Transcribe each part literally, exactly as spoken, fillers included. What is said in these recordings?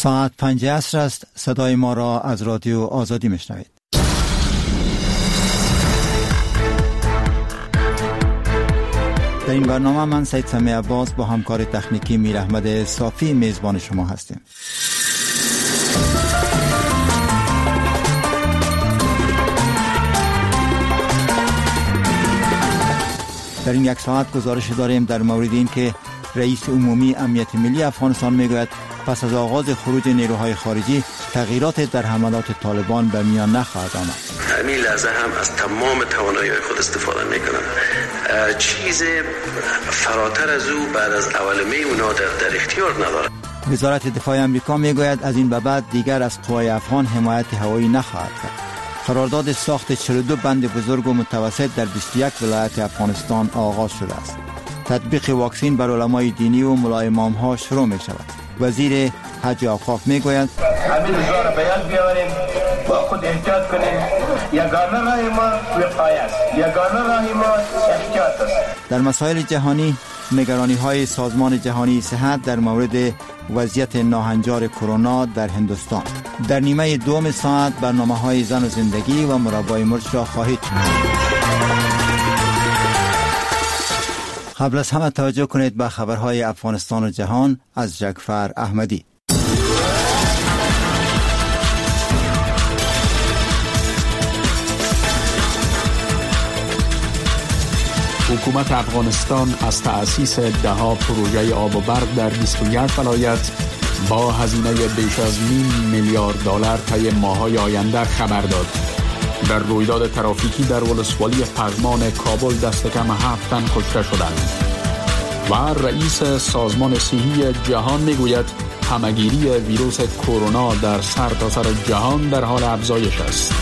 ساعت پنج عصر است. صدای ما را از رادیو آزادی میشنوید. در این برنامه من سید سمیع عباس با همکار تکنیکی میر احمد صافی میزبان شما هستیم. در این یک ساعت گزارش داریم در مورد این که رئیس عمومی امنیت ملی افغانستان میگوید پس از آغاز خروج نیروهای خارجی تغییرات در حملات طالبان به میان نخواهد آمد. همین لحظه هم از تمام توانایی خود استفاده میکنن. چیز فراتر از او بعد از اولمه اونا در, در اختیار نداره. وزارت دفاع آمریکا میگوید از این به بعد دیگر از قوای افغان حمایت هوایی نخواهد کرد. قرارداد ساخت چهل و دو بند بزرگ و متوسط در بیست و یک ولایت افغانستان آغاز شده است. تطبیق واکسین بر علمای دینی و ملا امام ها شروع می شود. وزیر حج اوقاف می گوید همین روزا را بیان بیاوریم، با خود احتیاط کنیم. یگانه راه ما وقایه است، یگانه راه ما احتیاط است. در مسائل جهانی نگرانی های سازمان جهانی صحت در مورد وضعیت ناهنجار کرونا در هندوستان. در نیمه دوم ساعت برنامه های زن و زندگی و مربای مرچ را خواهید شنید. قبل از همه توجه کنید به خبرهای افغانستان و جهان از جعفر احمدی. حکومت افغانستان از تأسیس دهها پروژه آب و برق در بیست و یک ولایت با هزینه بیش از نیم میلیارد دلار طی ماه‌های آینده خبر داد. در رویداد ترافیکی در ولسوالی پغمان کابل دست کم هفت تن کشته شدند. و رئیس سازمان صحی جهان میگوید همه‌گیری ویروس کرونا در سرتاسر جهان در حال افزایش است.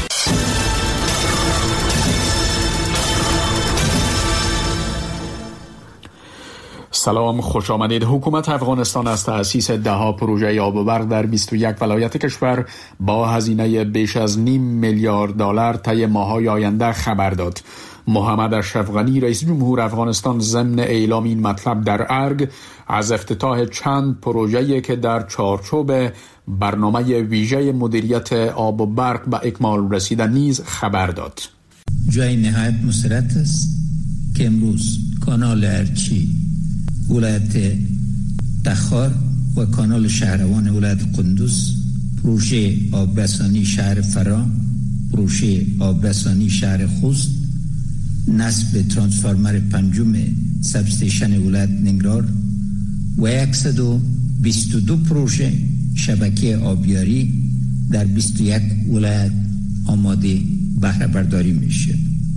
سلام، خوش آمدید. حکومت افغانستان از تأسیس دهها پروژه آب و برق در بیست و یک ولایت کشور با هزینه بیش از نیم میلیارد دلار طی ماه‌های آینده خبر داد. محمد اشرف غنی رئیس جمهور افغانستان ضمن اعلام این مطلب در ارگ از افتتاح چند پروژه‌ای که در چارچوب برنامه ویژه مدیریت آب و برق به اکمال رسیده نیز خبر داد. جای نهایت مسرت است که امروز کانال ارچی ولایت تخار و کانال شهروان ولایت قندوز، پروژه آبرسانی شهر فرا، پروژه آبرسانی شهر خوست، نصب ترانسفورمر پنجم سبستیشن ولایت ننگرهار و صد و بیست و دو پروژه شبکه آبیاری در بیست و یک ولایت آماده بهره برداری میشه.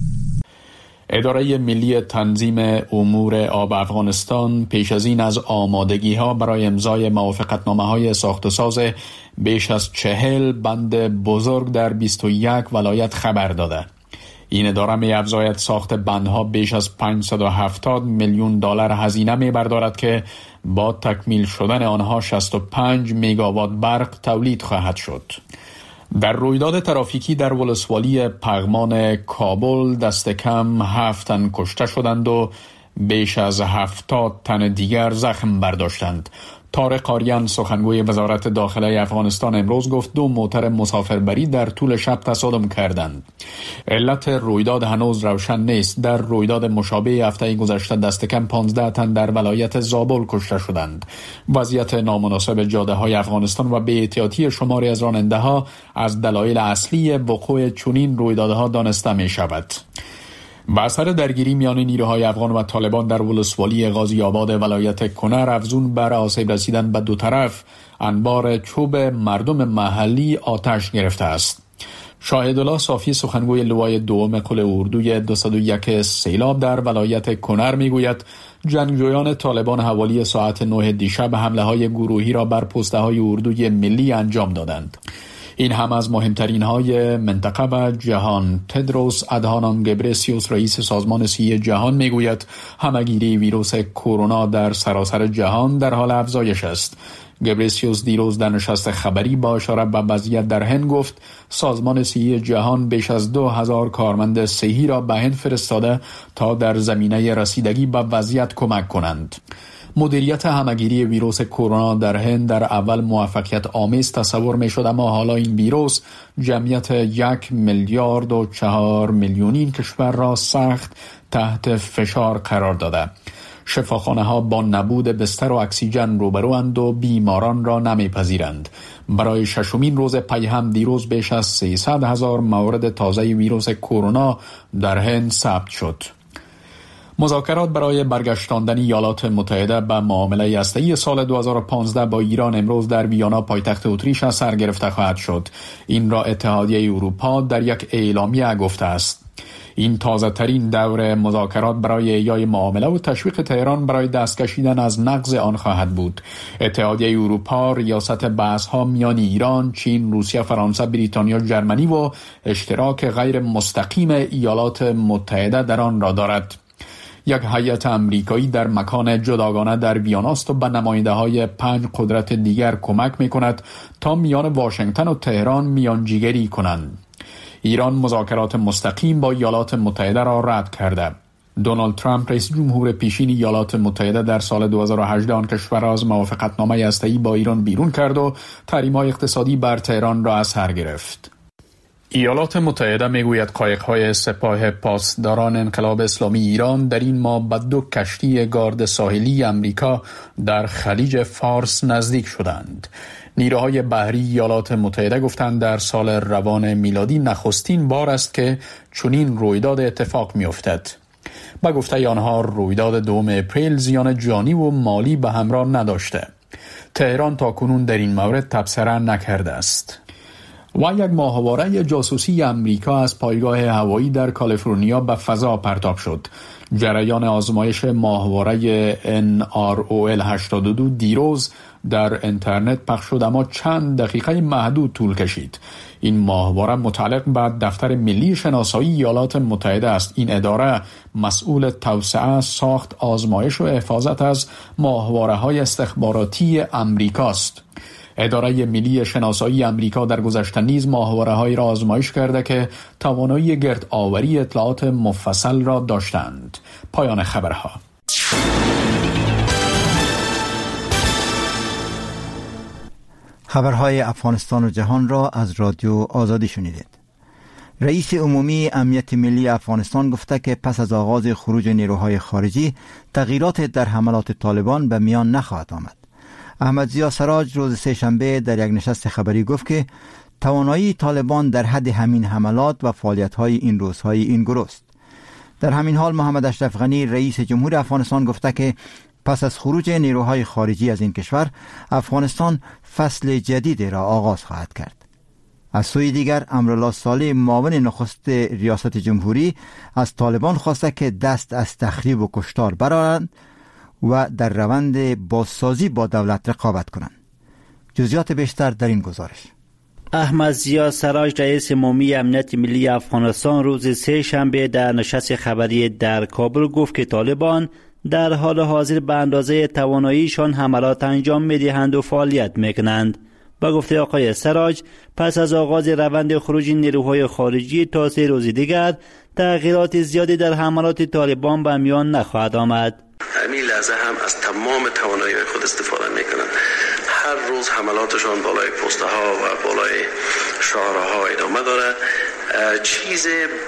اداره ملی تنظیم امور آب افغانستان پیش از این از آمادگی ها برای امضای موافقتنامه های ساخت و ساز بیش از چهل بند بزرگ در بیست و یک ولایت خبر داده. این اداره می افزاید ساخت بندها بیش از پانصد و هفتاد میلیون دلار هزینه می بردارد که با تکمیل شدن آنها شصت و پنج مگاوات برق تولید خواهد شد. در رویداد ترافیکی در ولسوالی پغمان کابل دست کم هفت تن کشته شدند و بیش از هفتاد تن دیگر زخم برداشتند. طارق آریان سخنگوی وزارت داخله افغانستان امروز گفت دو موتر مسافربری در طول شب تصادم کردند. علت رویداد هنوز روشن نیست. در رویداد مشابه هفته گذشته دست کم پانزده تن در ولایت زابل کشته شدند. وضعیت نامناسب جاده های افغانستان و بی‌احتیاطی شماری از راننده ها از دلایل اصلی وقوع چنین رویدادها دانسته می شود. با اثر درگیری میان نیروهای افغان و طالبان در ولسوالی غازی آباد ولایت کنر افزون بر آسیب رسیدن به دو طرف، انبار چوب مردم محلی آتش گرفته است. شاهدالله صافی سخنگوی لوای دوم قل اردوی دویست و یک سیلاب در ولایت کنر میگوید جنگجویان طالبان حوالی ساعت نه دیشب حمله های گروهی را بر پسته های اردوی ملی انجام دادند. این هم از مهمترین های منطقه و جهان. تدروس ادهانوم گبرسیوس رئیس سازمان صحی جهان میگوید همه‌گیری ویروس کرونا در سراسر جهان در حال افزایش است. گبرسیوس دیروز در نشست خبری با اشاره به وضعیت در هند گفت سازمان صحی جهان بیش از دو هزار کارمند صحی را به هند فرستاده تا در زمینه رسیدگی به وضعیت کمک کنند. مدیریت همگیری ویروس کرونا در هند در اول موفقیت آمیز تصور می شد، اما حالا این ویروس جمعیت یک میلیارد و چهار میلیونی کشور را سخت تحت فشار قرار داده. شفاخانه ها با نبود بستر و اکسیژن روبروند و بیماران را نمیپذیرند. برای ششمین روز پی هم دیروز بیش از سیصد هزار مورد تازه ویروس کرونا در هند ثبت شد. مذاکرات برای برگشتاندن ایالات متحده به معامله هسته‌ای سال دو هزار و پانزده با ایران امروز در ویانا پایتخت اتریش سر گرفته خواهد شد. این را اتحادیه اروپا در یک اعلامیه گفته است. این تازه ترین دور مذاکرات برای احیای معامله و تشویق تهران برای دست کشیدن از نقض آن خواهد بود. اتحادیه اروپا ریاست بحث‌ها میان ایران، چین، روسیه، فرانسه، بریتانیا، ژرمنی و اشتراک غیر مستقیم ایالات متحده در آن را دارد. یک هیئت امریکایی در مکان جداگانه در ویانا است و به نماینده‌های پنج قدرت دیگر کمک می‌کند تا میان واشنگتن و تهران میانجیگری کنند. ایران مذاکرات مستقیم با ایالات متحده را رد کرده. دونالد ترامپ رئیس جمهور پیشین ایالات متحده در سال دو هزار و هجده آن کشور از موافقتنامه هسته‌ای با ایران بیرون کرد و تحریم‌های اقتصادی بر تهران را از سر گرفت. ایالات متحده میگوید قایق‌های سپاه پاسداران انقلاب اسلامی ایران در این ماه به دو کشتی گارد ساحلی امریکا در خلیج فارس نزدیک شدند. نیروهای بحری ایالات متحده گفتند در سال روان میلادی نخستین بار است که چنین رویداد اتفاق می‌افتد. با گفته آنها رویداد دوم اپریل زیان جانی و مالی به همراه نداشته. تهران تاکنون در این مورد تبصره نکرده است. و یک ماهواره جاسوسی امریکا از پایگاه هوایی در کالیفرنیا به فضا پرتاب شد. جریان آزمایش ماهواره ان آر او ال هشتاد و دو دیروز در اینترنت پخش شد، اما چند دقیقه محدود طول کشید. این ماهواره متعلق به دفتر ملی شناسایی ایالات متحده است. این اداره مسئول توسعه، ساخت، آزمایش و حفاظت از ماهواره‌های استخباراتی امریکاست. اداره ملی شناسایی امریکا در گذشته نیز ماهواره‌هایی را آزمایش کرده که توانایی گرد آوری اطلاعات مفصل را داشتند. پایان خبرها. خبرهای افغانستان و جهان را از رادیو آزادی شنیدید. رئیس عمومی امنیت ملی افغانستان گفته که پس از آغاز خروج نیروهای خارجی تغییرات در حملات طالبان به میان نخواهد آمد. احمد ضیا سراج روز سه شنبه در یک نشست خبری گفت که توانایی طالبان در حد همین حملات و فعالیت‌های این روزهای این گروه است. در همین حال محمد اشرف غنی رئیس جمهور افغانستان گفته که پس از خروج نیروهای خارجی از این کشور افغانستان فصل جدیدی را آغاز خواهد کرد. از سوی دیگر امرالله صالح معاون نخست ریاست جمهوری از طالبان خواسته که دست از تخریب و کشتار برآورند و در روند بازسازی با دولت رقابت کنند. جزئیات بیشتر در این گزارش. احمد ضیا سراج رئیس عمومی امنیت ملی افغانستان روز سه شنبه در نشست خبری در کابل گفت که طالبان در حال حاضر به اندازه تواناییشان حملات انجام می‌دهند و فعالیت می‌کنند. با گفته آقای سراج پس از آغاز روند خروج نیروهای خارجی تا سه روز دیگر تغییرات زیادی در حملات طالبان به میان نخواهد آمد. همین لحظه هم از تمام توانایی خود استفاده میکنند. هر روز حملاتشان بالای پسته ها و بالای شهرها ادامه داره. چیز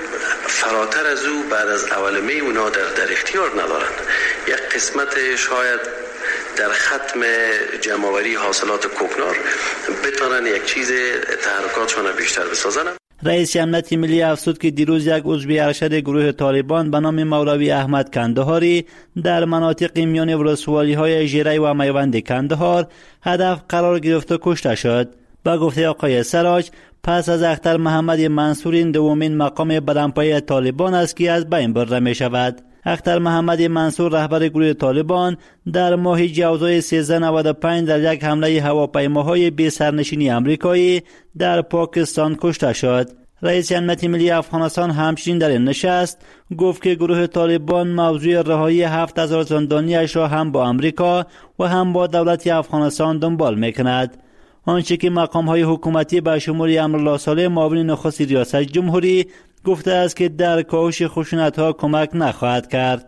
فراتر از او بعد از اولمه اونا در, در اختیار ندارند. یک قسمت شاید در ختم جمع‌آوری حاصلات کوکنار بتونن یک چیز تحرکاتشان بیشتر بسازن. رئیس امنیت ملی افزود که دیروز یک عضو ارشد گروه طالبان به نام مولوی احمد کندهاری در مناطق میان ولسوالی‌های ژیره و میوند کندهار هدف قرار گرفت و کشته شد. با گفته آقای سراج پس از اختر محمد منصور این دومین مقام بلندپایه طالبان است که از بین برده می شود. اختر محمد منصور رهبر گروه طالبان در ماه جوزای سیزده نود و پنج در یک حمله هواپیماهای بی سرنشینی آمریکایی در پاکستان کشته شد. رئیس امنیت ملی افغانستان همچنین در این نشست گفت که گروه طالبان موضوع رهایی هفت هزار زندانیش را هم با آمریکا و هم با دولت افغانستان دنبال میکند. آنچه که مقام‌های حکومتی به شمول امرالله صالح معاون نخست ریاست جمهوری گفته است که در کاهش خشونت‌ها کمک نخواهد کرد.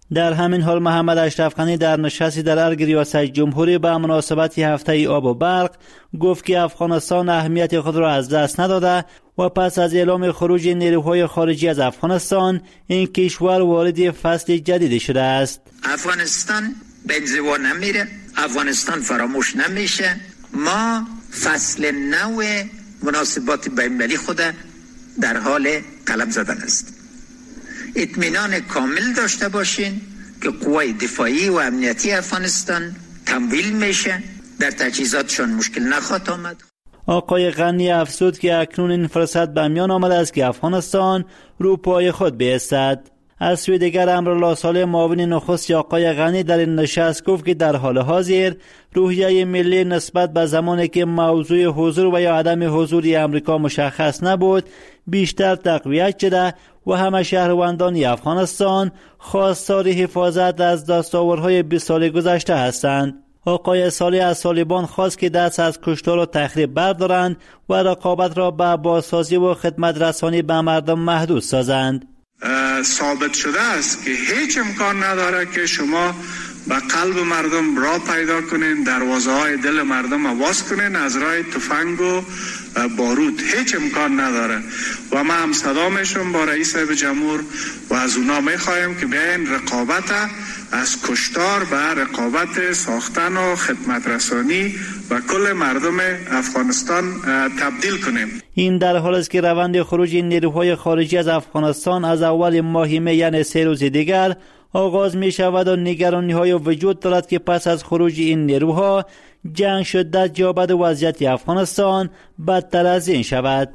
در همین حال محمد اشرف غنی در نشستی در ارگ ریاست جمهوری به مناسبت هفته آب و برق گفت که افغانستان اهمیت خود را از دست نداده و پس از اعلام خروج نیروهای خارجی از افغانستان این کشور وارد فصل جدیدی شده است. افغانستان به انزوا نمیره، افغانستان فراموش نمیشه. ما فصل نو مناسبات بین‌المللی خود در حال قلم زدن است. اطمینان کامل داشته باشین که قوای دفاعی و امنیتی افغانستان تمویل میشه، در تجهیزاتشون مشکل نخواهد آمد. آقای غنی افزود که اکنون این فرصت به میان آمده است که افغانستان رو پای خود بایستد. از سوی دیگر امرالله صالح معاون نخست آقای غنی در این نشست گفت که در حال حاضر روحیه ملی نسبت به زمانی که موضوع حضور و یا عدم حضور امریکا مشخص نبود بیشتر تقویت شده و همه شهروندان افغانستان خواستار حفاظت از دستاوردهای بیست سال گذشته هستند. آقای صالح از طالبان خواست که دست از کشتار و تخریب بردارند و رقابت را به بازسازی و خدمت رسانی به مردم محدود سازند. ثابت شده است که هیچ امکان نداره که شما به قلب مردم راه پیدا کنین، دروازه های دل مردم باز کنین از راه تفنگ و بارود. هیچ امکان نداره و ما هم صدا میشم با رئیس صاحب جمهور و از اونا میخوایم که بیاین رقابت از کشتار به رقابت ساختن و خدمت رسانی و کل مردم افغانستان تبدیل کنیم. این در حال است که روند خروج نیروهای خارجی از افغانستان از اول ماه می یعنی سه روز دیگر آغاز می شود و نگرانی های وجود دارد که پس از خروج این نیروها جنگ شدت یابد و وضعیت افغانستان بدتر از این شود.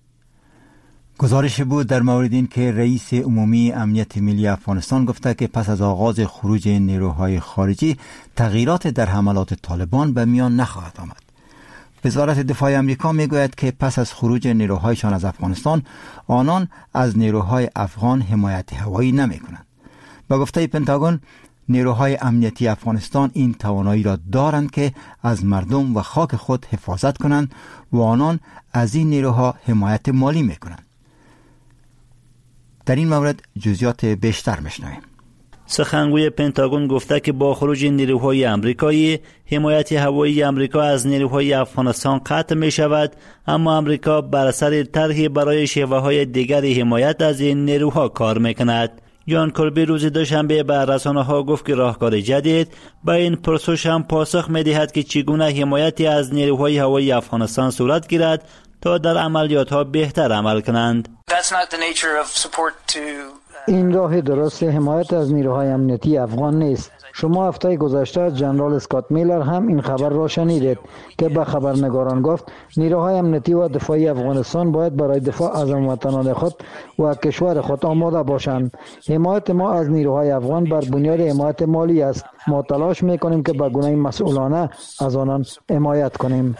گزارش بود در مورد این که رئیس عمومی امنیت ملی افغانستان گفته که پس از آغاز خروج نیروهای خارجی تغییرات در حملات طالبان به میان نخواهد آمد. وزارت دفاع آمریکا میگوید که پس از خروج نیروهایشان از افغانستان آنان از نیروهای افغان حمایت هوایی نمی کنند. با گفته پنتاگون نیروهای امنیتی افغانستان این توانایی را دارند که از مردم و خاک خود حفاظت کنند و آنان از این نیروها حمایت مالی می کنند. در این مورد جزئیات بیشتر میشنویم. سخنگوی پنتاگون گفته که با خروج نیروهای آمریکایی حمایت هوایی آمریکا از نیروهای افغانستان قطع می شود، اما آمریکا بر اثر طرحی برای شیوه‌های دیگر حمایت از این نیروها کار میکند. جان کربی روز دوشنبه به رسانه‌ها گفت که راهکار جدید به این پرسش هم پاسخ می‌دهد که چگونه حمایتی از نیروهای هوایی افغانستان صورت گیرد تا در عملیات‌ها بهتر عمل کنند. این راه درست حمایت از نیروهای امنیتی افغان نیست. شما هفته گذشته از جنرال اسکات میلر هم این خبر را شنیدید که به خبرنگاران گفت نیروهای امنیتی و دفاعی افغانستان باید برای دفاع از هموطنان خود و کشور خود آماده باشند. حمایت ما از نیروهای افغان بر بنیاد حمایت مالی است. ما تلاش میکنیم که به گونه مسئولانه از آنان حمایت کنیم.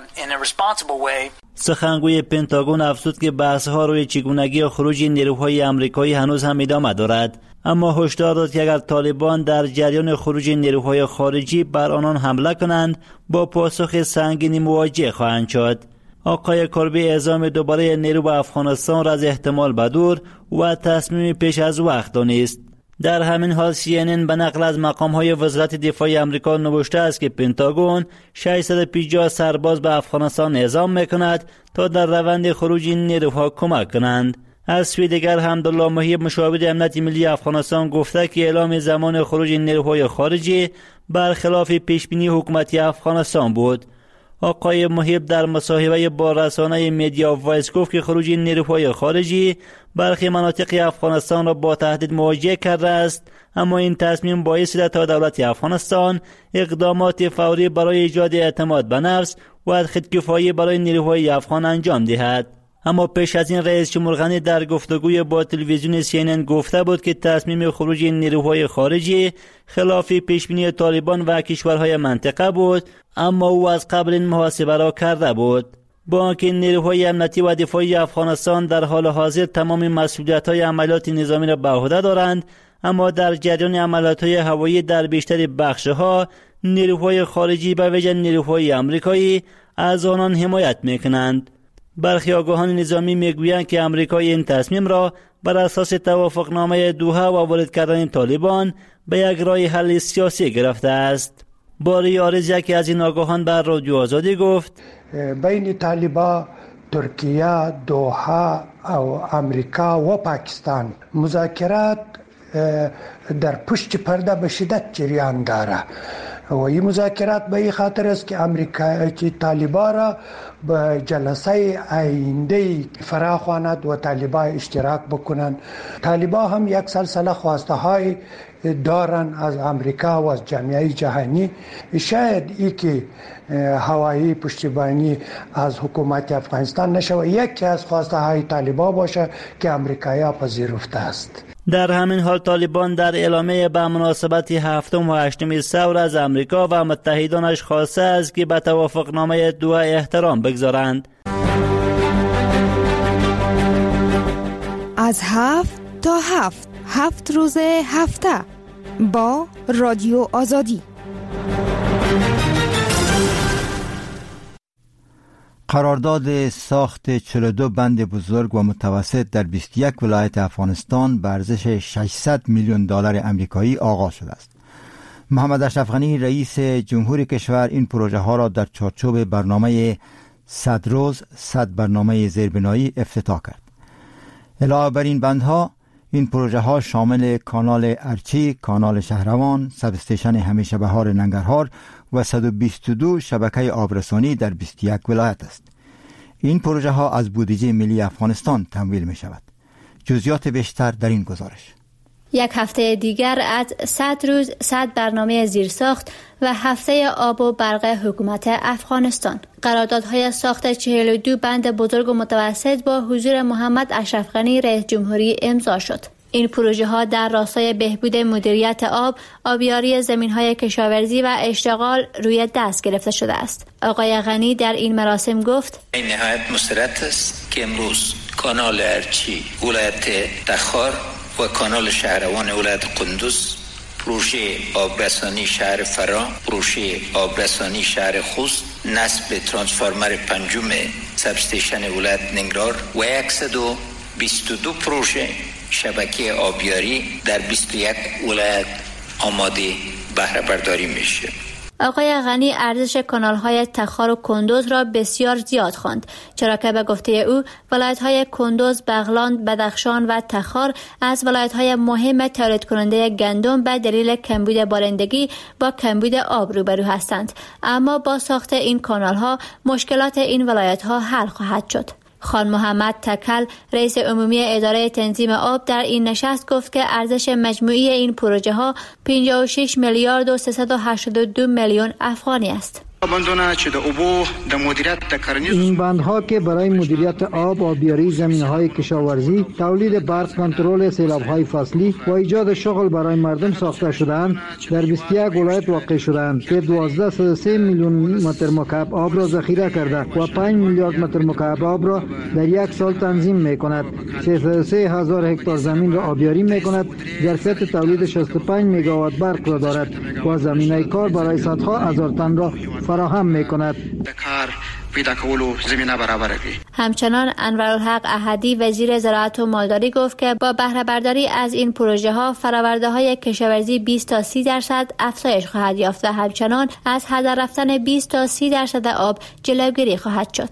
سخنگوی پنتاگون افزود که بحث‌ها روی چگونگی خروج نیروهای آمریکایی هنوز هم ادامه دارد، اما هشدار داد که اگر طالبان در جریان خروج نیروهای خارجی بر آنان حمله کنند با پاسخ سنگینی مواجه خواهند شد. آقای کربی اعزام دوباره نیرو به افغانستان را از احتمال بدور و تصمیم پیش از وقت دانست. در همین حال سی ان ان به نقل از مقام‌های وزارت دفاع آمریکا نوشته است که پنتاگون ششصد و پنجاه سرباز به افغانستان اعزام می‌کند تا در روند خروج این نیروها کمک کنند. از سوی دیگر حمدالله محیب مشاور امنیت ملی افغانستان گفته که اعلام زمان خروج نیروهای خارجی برخلاف پیشبینی حکومت افغانستان بود. آقای محیب در مصاحبه با رسانه میدیا وایس گفت که خروج نیروهای خارجی برخی مناطق افغانستان را با تهدید مواجه کرده است، اما این تصمیم باعث شده تا دولت افغانستان اقدامات فوری برای ایجاد اعتماد به نفس و خودکفایی برای نیروهای افغان انجام دهد. اما پیش از این رئیس جمهور غنی در گفتگوی با تلویزیون سی ان ان گفته بود که تصمیم خروج نیروهای خارجی خلاف پیشبینی طالبان و کشورهای منطقه بود، اما او از قبل این محاسبه را کرده بود. با آنکه نیروهای امنیتی و دفاعی افغانستان در حال حاضر تمام مسئولیت‌های عملیات نظامی را به عهده دارند، اما در جریان عملیات‌های هوایی در بیشتر بخش‌ها نیروهای خارجی به ویژه نیروهای آمریکایی از آنان حمایت می‌کنند. برخی آگاهان نظامی میگویند که آمریکا این تصمیم را بر اساس توافقنامه دوحه و وارد کردن طالبان به یک راه حل سیاسی گرفته است. باری آرز یکی از این آگاهان بر رادیو آزادی گفت بین طالبان، ترکیه، دوحه او امریکا و پاکستان مذاکرات در پشت پرده به شدت جریان داره و این مذاکرات به این خاطر است که امریکا که طالبان را به جلسه آینده فرا خواند و طالبان اشتراک بکنند. طالبان هم یک سلسله خواسته های دارن از امریکا و از جامعه جهانی. شاید ای که هوایی پشتیبانی از حکومت افغانستان نشود یکی از خواسته های طالبان باشه که امریکایی پذیرفته است. در همین حال طالبان در اعلامیه به مناسبت هفتم و هشتم ثور از امریکا و متحدانش خواسته است که به توافقنامه دوحه احترام بگذارند. از هفت تا هفت هفت روز هفته با رادیو آزادی. قرارداد ساخت چهل و دو بند بزرگ و متوسط در بیست و یک ولایت افغانستان به ارزش ششصد میلیون دلار آمریکایی آغاز شده است. محمد اشرف غنی رئیس جمهور کشور این پروژه ها را در چارچوب برنامه صد روز صد برنامه زیربنایی افتتاح کرد. علاوه بر این بندها، این پروژه ها شامل کانال ارچی، کانال شهروان، سب استیشن همیشه بهار ننگرهار و صد و بیست و دو شبکه آبرسانی در بیست و یک ولایت است. این پروژه ها از بودجه ملی افغانستان تمویل می شود. جزئیات بیشتر در این گزارش. یک هفته دیگر از صد روز صد برنامه زیرساخت و هفته آب و برق حکومت افغانستان. قراردادهای ساخت چهل و دو بند بزرگ و متوسط با حضور محمد اشرف غنی رئیس جمهوری امضا شد. این پروژه ها در راستای بهبود مدیریت آب، آبیاری زمین‌های کشاورزی و اشتغال روی دست گرفته شده است. آقای غنی در این مراسم گفت: این نهایت مسرت است که امروز کانال ارچی ولایت تخار و کانال شهروان ولایت قندوز، پروژه آبرسانی شهر فرا، پروژه آبرسانی شهر خوست، نصب ترانسفورمر پنجم سب استیشن ولایت ننگرهار و صد و بیست و دو پروژه شبکه آبیاری در بیست و یک ولایت آماده بهره برداری میشه. آقای غنی ارزش کانال‌های تخار و کندوز را بسیار زیاد خواند، چرا که به گفته او ولایت‌های کندوز، بغلان، بدخشان و تخار از ولایت‌های مهم تولید کننده گندم به دلیل کمبود بارندگی با کمبود آب روبرو هستند، اما با ساخت این کانال‌ها مشکلات این ولایت‌ها حل خواهد شد. خان محمد تکل رئیس عمومی اداره تنظیم آب در این نشست گفت که ارزش مجموعی این پروژه ها پنجاه و شش میلیارد و سیصد و هشتاد و دو میلیون افغانی است. این بندها که برای مدیریت آب، آبیاری زمینهای کشاورزی، تولید برق، کنترل سیلاب‌های فصلی و ایجاد شغل برای مردم ساخته شده‌اند، در بیست و یک ولایت واقع شده‌اند که دوازده و سه میلیون متر مکعب آب را ذخیره کرده و پنج میلیارد متر مکعب آب را در یک سال تنظیم می‌کند. سیصد و سه هزار هکتار زمین را آبیاری می‌کند، ظرفیت تولید شصت و پنج مگاوات برق را دارد و زمینه کار برای صدها هزار تن را فراهم می‌کند. همچنان انورالحق احدی وزیر زراعت و مالداری گفت که با بهره برداری از این پروژه ها فراورده های کشاورزی بیست تا سی درصد افزایش خواهد یافت و همچنان از هدر رفتن بیست تا سی درصد آب جلوگیری خواهد شد.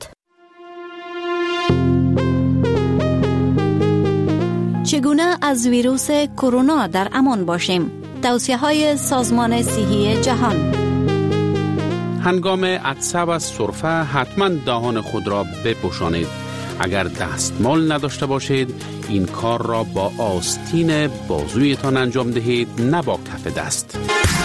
چگونه از ویروس کرونا در امان باشیم؟ توصیه های سازمان صحی جهان. هنگام عطسه و سرفه حتما دهان خود را بپوشانید. اگر دستمال نداشته باشید این کار را با آستین بازویتان انجام دهید، نه با کف دست.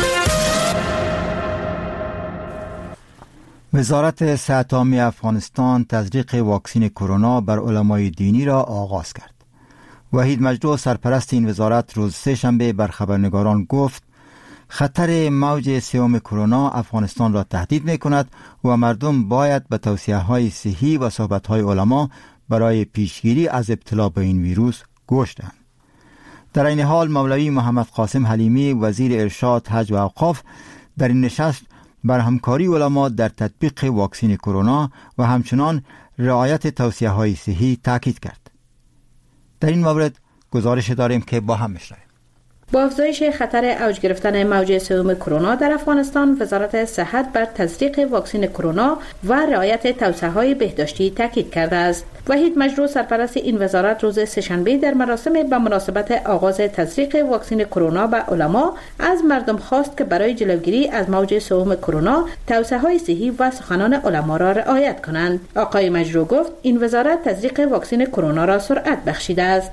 وزارت صحت عامه افغانستان تزریق واکسن کرونا بر علمای دینی را آغاز کرد. وحید مجدو سرپرست این وزارت روز سه شنبه بر خبرنگاران گفت خطر موج سوم کرونا افغانستان را تهدید می کند و مردم باید به توصیه های صحی و صحبت های علما برای پیشگیری از ابتلا به این ویروس گوش دهند. در این حال مولوی محمد قاسم حلیمی وزیر ارشاد، حج و اوقاف در این نشست بر همکاری علما در تطبیق واکسن کرونا و همچنان رعایت توصیه های صحی تاکید کرد. در این مورد گزارش داریم که با هم میشنویم. با افزایش خطر اوج گرفتن موج سوم کرونا در افغانستان، وزارت صحت بر تزریق واکسن کرونا و رعایت توصیه‌های بهداشتی تاکید کرده است. وحید مجروح، سرپرست این وزارت، روز سه‌شنبه در مراسم به مناسبت آغاز تزریق واکسن کرونا به علما از مردم خواست که برای جلوگیری از موج سوم کرونا توصیه‌های صحی و سخنان علما را رعایت کنند. آقای مجروح گفت این وزارت تزریق واکسن کرونا را سرعت بخشیده است.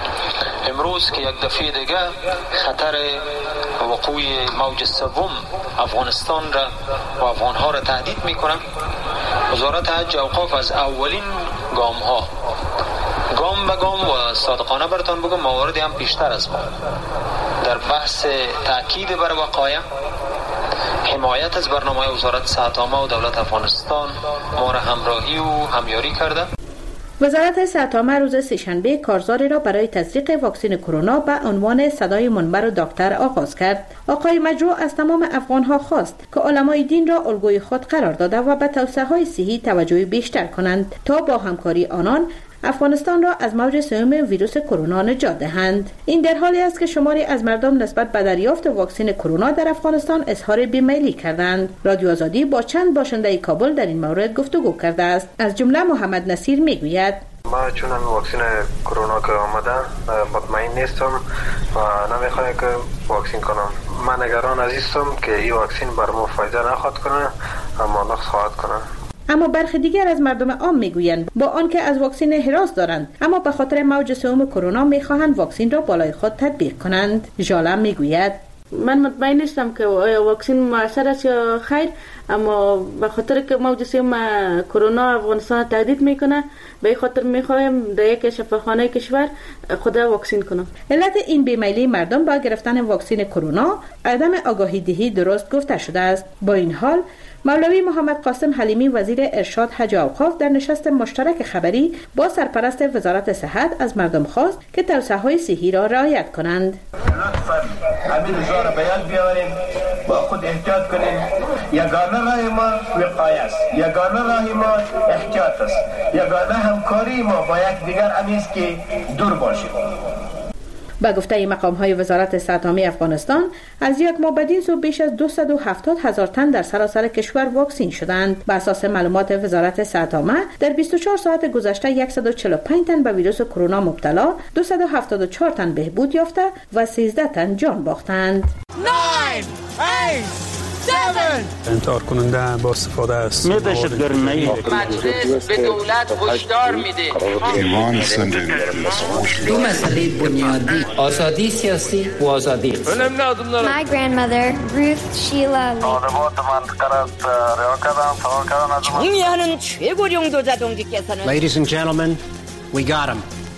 امروز که یک دفعه دیگه خطر وقوع موج سوم افغانستان را و افغانها را تهدید میکنه، وزارت حج و اوقاف از اولین گام ها گام به گام و صادقانه براتون بگم مواردی هم پیشتر از ما در بحث تاکید بر وقایع، حمایت از برنامه وزارت صحت عامه و دولت افغانستان ما را همراهی و همیاری کرده. وزارت صحت عامه روز سه‌شنبه کارزاری را برای تزریق واکسن کرونا به عنوان صدای منبر و دکتر آغاز کرد. آقای مجروح از تمام افغانها خواست که علمای دین را الگوی خود قرار داده و به توصیه‌های صحی توجه بیشتر کنند تا با همکاری آنان افغانستان را از موج سوم ویروس کرونا نجات دهند. این در حالی است که شماری از مردم نسبت به دریافت واکسن کرونا در افغانستان اظهار بیمیلی کردند. رادیو آزادی با چند باشنده کابل در این مورد گفتگو کرده است. از جمله محمد نصیر میگوید: ما چون هم واکسن کرونا که آمده مطمئن نیستم و نمیخوایم که واکسن کنم. من نگران از هستم که این واکسن بر ما فایده نخواهد کنه اما نقص خواهد کنه. اما برخی دیگر از مردم عام میگویند با آنکه از واکسن هراس دارند اما به خاطر موج سوم کرونا میخواهند واکسن را بالای خود تطبیق کنند. ژالم میگوید: من مطمئن نیستم که واکسن موثر است یا خیر، اما به خاطر که موج سوم کرونا افغانستان تهدید میکنه به خاطر میخوایم در یک شفاخانه کشور خود واکسن کنم. علت این بیمیلی مردم با گرفتن واکسن کرونا عدم آگاهی دهی درست گفته شده است. با این حال مولوی محمد قاسم حلیمی وزیر ارشاد حج و اوقاف در نشست مشترک خبری با سرپرست وزارت صحت از مردم خواست که توصیه‌های صحی را رعایت کنند. لطفاً همین روزا را به یاد بیاوریم، با خود احتیاط کنیم. یگانه راه ما وقایه است، یگانه راه ما احتیاط است، یگانه همکاری ما با یکدیگر است که دور باشیم. با گفته مقام‌های وزارت صحت عامه افغانستان از یک ماه بدین سو بیش از دویست و هفتاد هزار تن در سراسر کشور واکسین شدند. بر اساس معلومات وزارت صحت عامه در بیست و چهار ساعت گذشته صد و چهل و پنج تن به ویروس کرونا مبتلا، دویست و هفتاد و چهار تن بهبود یافته و سیزده تن جان باختند. انتحار کننده با استفاده است مجلس به دولت هشدار میده دو مسئله بنیادی: آزادی سیاسی و آزادی اقتصادی. My grandmother Ruth Sheila 총리하는 최고령 도자동지께서는 Ladies and gentlemen, we got him.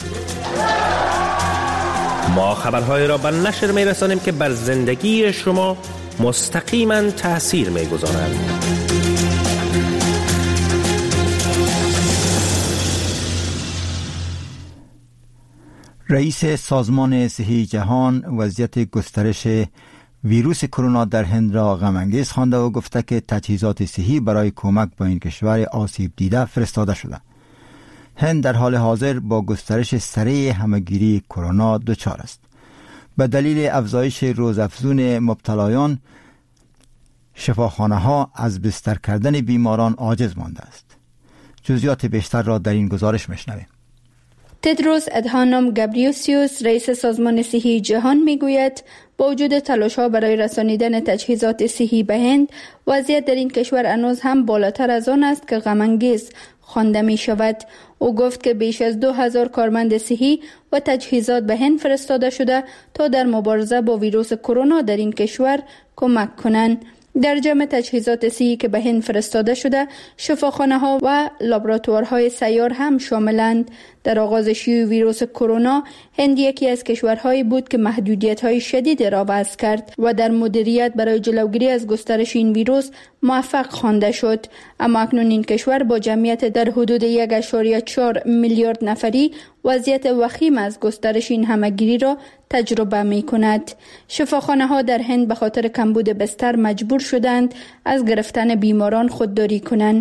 ما خبرهای را به نشر میرسانیم که بر زندگی شما مستقیما تأثیر میگذارند. رئیس سازمان صحی جهان وضعیت گسترش ویروس کرونا در هند را غم‌انگیز خوانده و گفته که تجهیزات صحی برای کمک به این کشور آسیب دیده فرستاده شده. هند در حال حاضر با گسترش سریع همه‌گیری کرونا دچار است. به دلیل افزایش روزافزون مبتلایان، شفاخانه ها از بستر کردن بیماران عاجز مانده است. جزئیات بیشتر را در این گزارش میشنویم. تدروس ادهانوم گبریوسیوس، رئیس سازمان صحی جهان، میگوید با وجود تلاش‌ها برای رسانیدن تجهیزات صحی به هند، وضعیت در این کشور هنوز هم بالاتر از آن است که غم‌انگیز خوانده می شود. او گفت که بیش از دو هزار کارمند صحی و تجهیزات به هند فرستاده شده تا در مبارزه با ویروس کرونا در این کشور کمک کنند. در جمع تجهیزات صحی که به هند فرستاده شده، شفاخانه ها و لابراتوارهای سیار هم شاملند. در آغاز شیوع ویروس کرونا، هند یکی از کشورهایی بود که محدودیت‌های شدید را وضع کرد و در مدیریت برای جلوگیری از گسترش این ویروس موفق خوانده شد. اما اکنون این کشور با جمعیت در حدود یک ممیز چهار میلیارد نفری وضعیت وخیم از گسترش این همه‌گیری را تجربه می کند. شفاخانه ها در هند به خاطر کمبود بستر مجبور شدند از گرفتن بیماران خودداری کنند.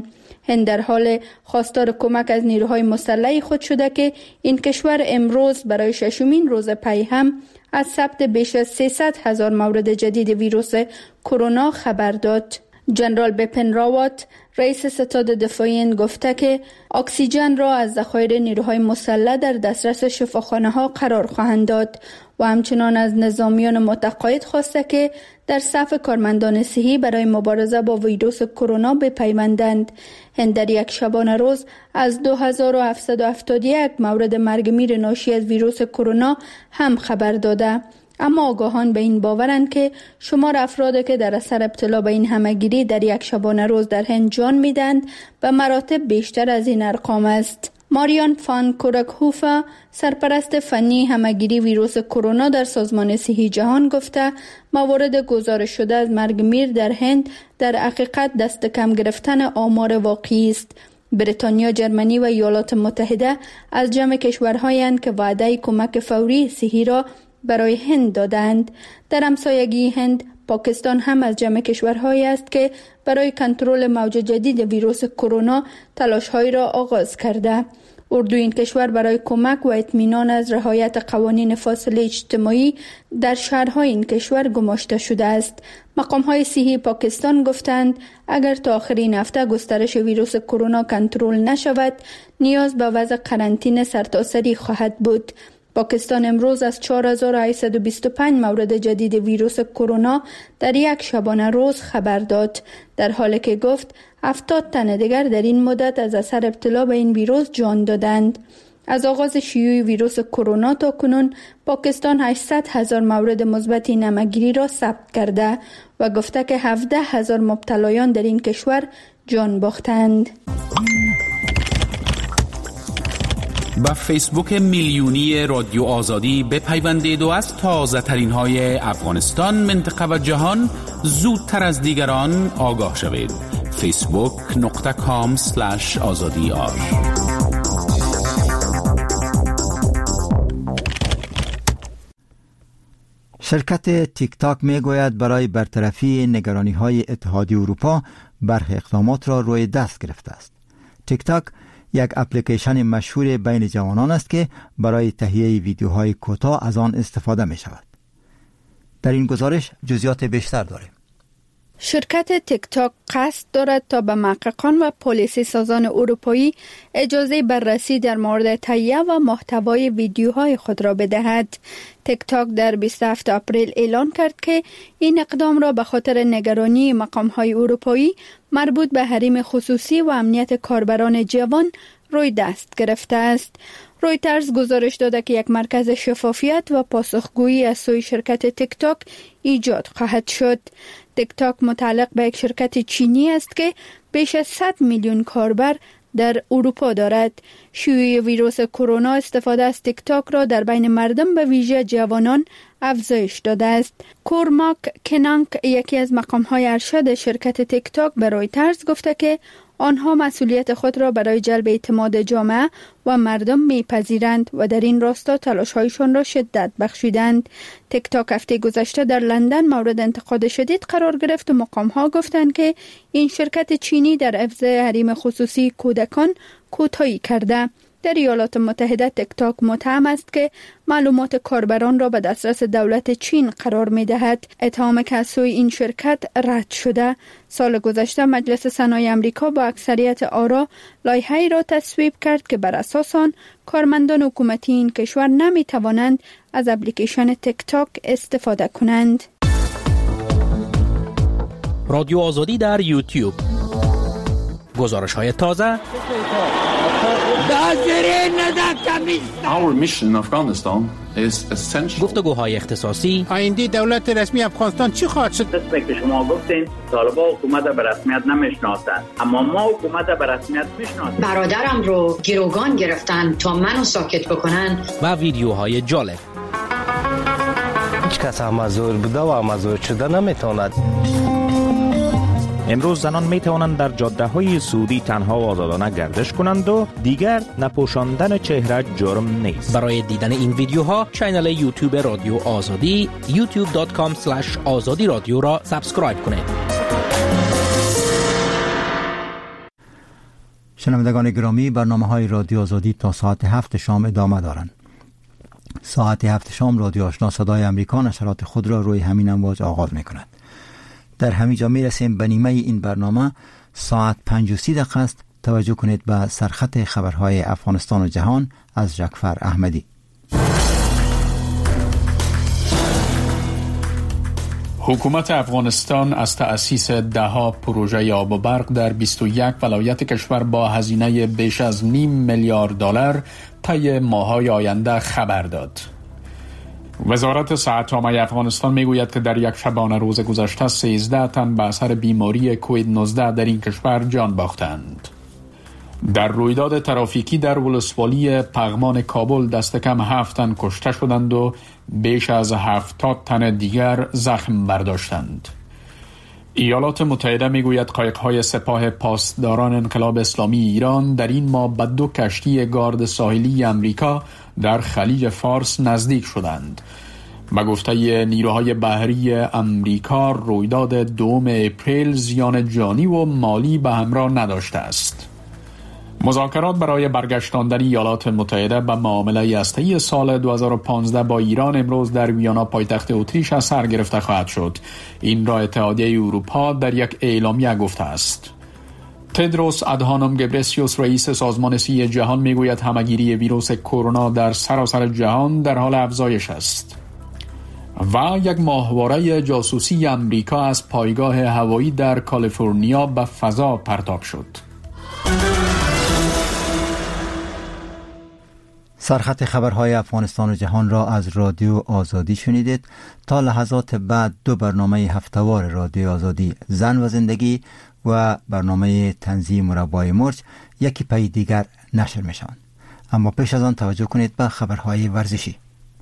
هند در حال خواستار کمک از نیروهای مسلح خود شده که این کشور امروز برای ششمین روز پی هم از ثبت بیش از سیصد هزار مورد جدید ویروس کرونا خبر داد. جنرال بپن راوت رئیس ستاد دفاعی گفته که اکسیژن را از ذخایر نیروهای مسلح در دسترس شفاخانه ها قرار خواهند داد و همچنان از نظامیان متقاعد خواسته که در صف کارمندان صحی برای مبارزه با ویروس کرونا بپیوندند. هند در یک شبانه روز از دو هزار و هفتصد و هفتاد و یک مورد مرگ میر ناشی از ویروس کرونا هم خبر داده. اما آگاهان به این باورند که شمار افرادی که در اثر ابتلا به این همهگیری در یک شبانه روز در هند جان میدند به مراتب بیشتر از این ارقام است. ماریان فان کورکهوفا سرپرست فنی همهگیری ویروس کرونا در سازمان صحی جهان گفته موارد گزارش شده از مرگ میر در هند در حقیقت دست کم گرفتن آمار واقعی است. بریتانیا، جرمنی و ایالات متحده از جمع کشورهایی اند که وعده کمک فوری صحی را برای هند دادند. در همسایگی هند، پاکستان هم از جمع کشورهایی است که برای کنترل موج جدید ویروس کرونا تلاش‌هایی را آغاز کرده. اردو این کشور برای کمک و اطمینان از رعایت قوانین فاصله اجتماعی در شهرهای این کشور گماشته شده است. مقام‌های صحی پاکستان گفتند اگر تا آخر این هفته گسترش ویروس کرونا کنترل نشود، نیاز به وضع قرنطینه سرتاسری خواهد بود. پاکستان امروز از چهار هزار و هشتصد و بیست و پنج مورد جدید ویروس کرونا در یک شبانه روز خبر داد، در حالی که گفت هفتاد تن دیگر در این مدت از اثر ابتلا به این ویروس جان دادند. از آغاز شیوع ویروس کرونا تا کنون پاکستان هشتصد هزار مورد مثبت نمگیری را ثبت کرده و گفته که هفده هزار مبتلایان در این کشور جان باختند. با فیسبوک میلیونی رادیو آزادی بپیوندید و از تازه ترین های افغانستان، منطقه و جهان زودتر از دیگران آگاه شوید. فیسبوک نقطه کام سلش آزادی آر. شرکت تیک تاک می گوید برای برطرفی نگرانی های اتحادیه اروپا برخی اقدامات را روی دست گرفته است. تیک تاک یک اپلیکیشن مشهور بین جوانان است که برای تهیه ویدیوهای کوتاه از آن استفاده می شود. در این گزارش جزئیات بیشتر داریم. شرکت تیک تاک قصد دارد تا به محققان و پالیسی سازان اروپایی اجازه بررسی در مورد تهیه و محتوای ویدیوهای خود را بدهد. تیک تاک در بیست و هفتم اپریل اعلان کرد که این اقدام را به خاطر نگرانی مقام‌های اروپایی مربوط به حریم خصوصی و امنیت کاربران جوان روی دست گرفته است. رویترز گزارش داده که یک مرکز شفافیت و پاسخگویی از سوی شرکت تیک تاک ایجاد خواهد شد. تیک تاک متعلق به یک شرکت چینی است که بیش از صد میلیون کاربر در اروپا دارد. شیوع ویروس کرونا استفاده از تیک تاک را در بین مردم به ویژه جوانان افزایش داده است. کورماک کنانک، یکی از مقام‌های ارشد شرکت تیک تاک، به رویترز گفته که آنها مسئولیت خود را برای جلب اعتماد جامعه و مردم میپذیرند و در این راستا تلاش‌هایشان را شدت بخشیدند. تیک تاک هفته گذشته در لندن مورد انتقاد شدید قرار گرفت و مقام‌ها گفتند که این شرکت چینی در حفظ حریم خصوصی کودکان کوتاهی کرده. در ایالات متحده تیک تاک متهم است که معلومات کاربران را به دسترس دولت چین قرار می دهد. اتهام که از سوی این شرکت رد شده. سال گذشته مجلس صنایع امریکا با اکثریت آرا لایحه‌ای را تصویب کرد که بر اساس آن کارمندان حکومتی این کشور نمی توانند از اپلیکیشن تیک تاک استفاده کنند. رادیو آزادی در یوتیوب. گزارش های تازه. Our mission in Afghanistan is essential. گفتگوهای اختصاصی. آینده دولت رسمی افغانستان چی خواهد شد؟ مثل که شما گفتین طالبان حکومت به رسمیت نمیشناسند، اما ما حکومت به رسمیت میشناسیم. برادرم رو گروگان گرفتن تا منو ساکت بکنن. و ویدیوهای جالب. هیچ کس امازور بوده و امازور شده نمیتواند. امروز زنان می توانند در جاده های سعودی تنها و آزادانه گردش کنند و دیگر نپوشاندن چهره جرم نیست. برای دیدن این ویدیوها کانال یوتیوب رادیو آزادی یوتیوب دات کام سلش آزادی رادیو را سابسکرایب کنید. شنوندگان گرامی، برنامه های رادیو آزادی تا ساعت هفت شام ادامه دارند. ساعت هفت شام رادیو آشنا صدای امریکا نشرات خود را روی همین امواج آغاز می کند. در همینجا می رسیم به نیمه این برنامه. ساعت پنج و سی دقیقه است. توجه کنید به سرخط خبرهای افغانستان و جهان از جعفر احمدی. حکومت افغانستان از تأسیس ده‌ها پروژه آب و برق در بیست و یک ولایت کشور با هزینه بیش از نیم میلیارد دلار طی ماه‌های آینده خبر داد. وزارت صحت‌عامه افغانستان میگوید که در یک شبانه روز گذشته سیزده تن به اثر بیماری کووید نوزده در این کشور جان باختند. در رویداد ترافیکی در ولسوالی پغمان کابل دست کم هفت تن کشته شدند و بیش از هفتاد تن دیگر زخم برداشتند. ایالات متحده میگوید قایق‌های سپاه پاسداران انقلاب اسلامی ایران در این ماه به دو کشتی گارد ساحلی امریکا در خلیج فارس نزدیک شدند. به گفته نیروهای بحری امریکا رویداد دوم اپریل زیان جانی و مالی به همراه نداشته است. مذاکرات برای برگشتاندن ایالات متحده به معامله هسته‌ای سال دو هزار و پانزده با ایران امروز در ویانا پایتخت اتریش از سر گرفته خواهد شد. این را اتحادیه اروپا در یک اعلامیه گفته است. تدروس ادهانوم گبرسیوس رئیس سازمان صحی جهان میگوید همهگیری ویروس کرونا در سراسر جهان در حال افزایش است. و یک ماهواره جاسوسی امریکا از پایگاه هوایی در کالیفرنیا به فضا پرتاب شد. سرخط خبرهای افغانستان و جهان را از رادیو آزادی شنیدید. تا لحظات بعد دو برنامه هفته‌وار رادیو آزادی، زن و زندگی و برنامه تنزیه مربای مرج یکی پی دیگر نشر میشن. اما پیش از آن توجه کنید به خبرهای ورزشی.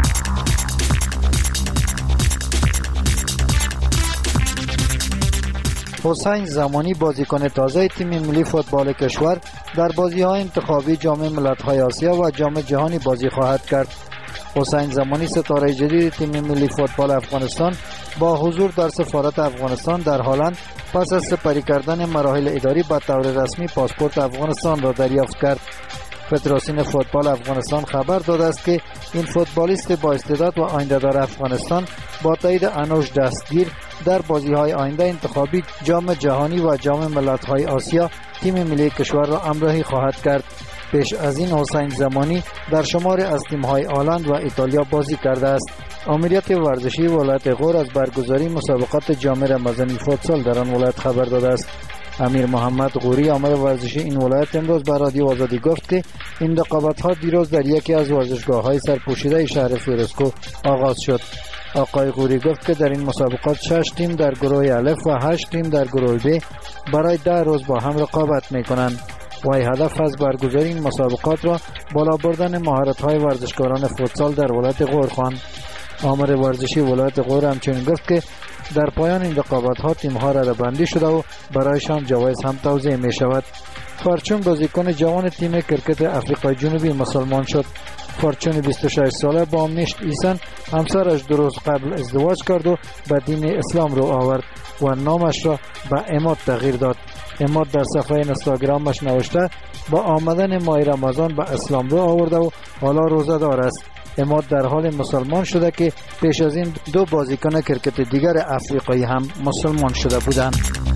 حسین زمانی بازیکن تازه تیم ملی فوتبال کشور در بازی‌های انتخابی جام ملت‌های آسیا و جام جهانی بازی خواهد کرد. حسین زمانی ستاره جدید تیم ملی فوتبال افغانستان با حضور در سفارت افغانستان در هلند پس از سپری کردن مراحل اداری به طور رسمی پاسپورت افغانستان را دریافت کرد. فدراسیون فوتبال افغانستان خبر داده است که این فوتبالیست با استعداد و آینده‌دار افغانستان با تایید انوش دستگیر در بازی‌های آینده انتخابی جام جهانی و جام ملت‌های آسیا تیم ملی کشور را همراهی خواهد کرد. پیش از این حسین زمانی در شمار از تیم‌های هلند و ایتالیا بازی کرده است. آمریت ورزشی ولایت غور از برگزاری مسابقات جام رمضانی فوتسال در آن ولایت خبر داده است. امیر محمد غوری آمر ورزشی این ولایت امروز به رادیو آزادی گفت که این رقابت‌ها دیروز در یکی از ورزشگاه‌های سرپوشیده شهر فیروزکوه آغاز شد. آقای غوری گفت که در این مسابقات شش تیم در گروه الف و هشت تیم در گروه ب برای ده روز با هم رقابت می‌کنند. و هدف از برگزاری این مسابقات را بالا بردن مهارت‌های ورزشکاران فوتسال در ولایت غور خواند. آمر ورزشی ولایت غور همچنین گفت که در پایان این رقابت‌ها تیم‌ها رده‌بندی شده و برایشان جوایز هم توزیع می‌شود. فارچون بازیکن جوان تیم کرکت آفریقای جنوبی مسلمان شد. فارچون بیست و شش ساله با مشت ایسن همسرش دو روز قبل ازدواج کرد و به دین اسلام رو آورد و نامش را به عماد تغییر داد. عماد در صفحه اینستاگرامش نوشته با آمدن ماه رمضان به اسلام رو آورده و حالا روزه دار است. عماد در حال مسلمان شده که پیش از این دو بازیکن کرکت دیگر افریقایی هم مسلمان شده بودند.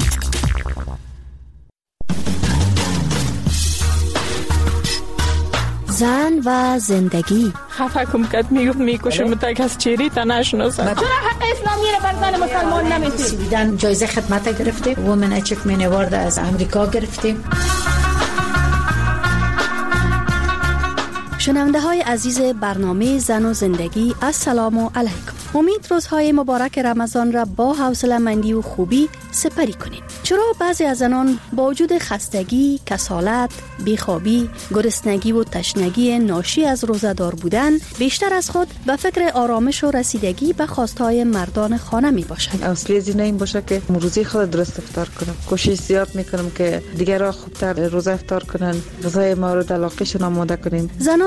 زن و زندگی. خفه کم کد میگفت میکشم تا کس چیری تا نشناسم. چرا حق اسلامی رو بر زن مسلمان نمیدید؟ سویدن جایزه خدمت گرفته، وومن اچیومنت اوارد از امریکا گرفتیم. شنونده های عزیز برنامه زن و زندگی، السلام علیکم. امید روزهای مبارک رمضان را با حوصله‌مندی و خوبی سپری کنید. چرا بعضی از زنان با وجود خستگی، کسالت، بیخوابی، گرسنگی و تشنگی ناشی از روزه‌دار بودن بیشتر از خود به فکر آرامش و رسیدگی به خواستهای مردان خانه می باشند؟ اصلی از این باشه که روزی خود درست افطار کنم. کوشش زیاد میکنم که دیگران خوبتر روزه افطار کنن، غذای مورد علاقهشون آماده کنیم. زنان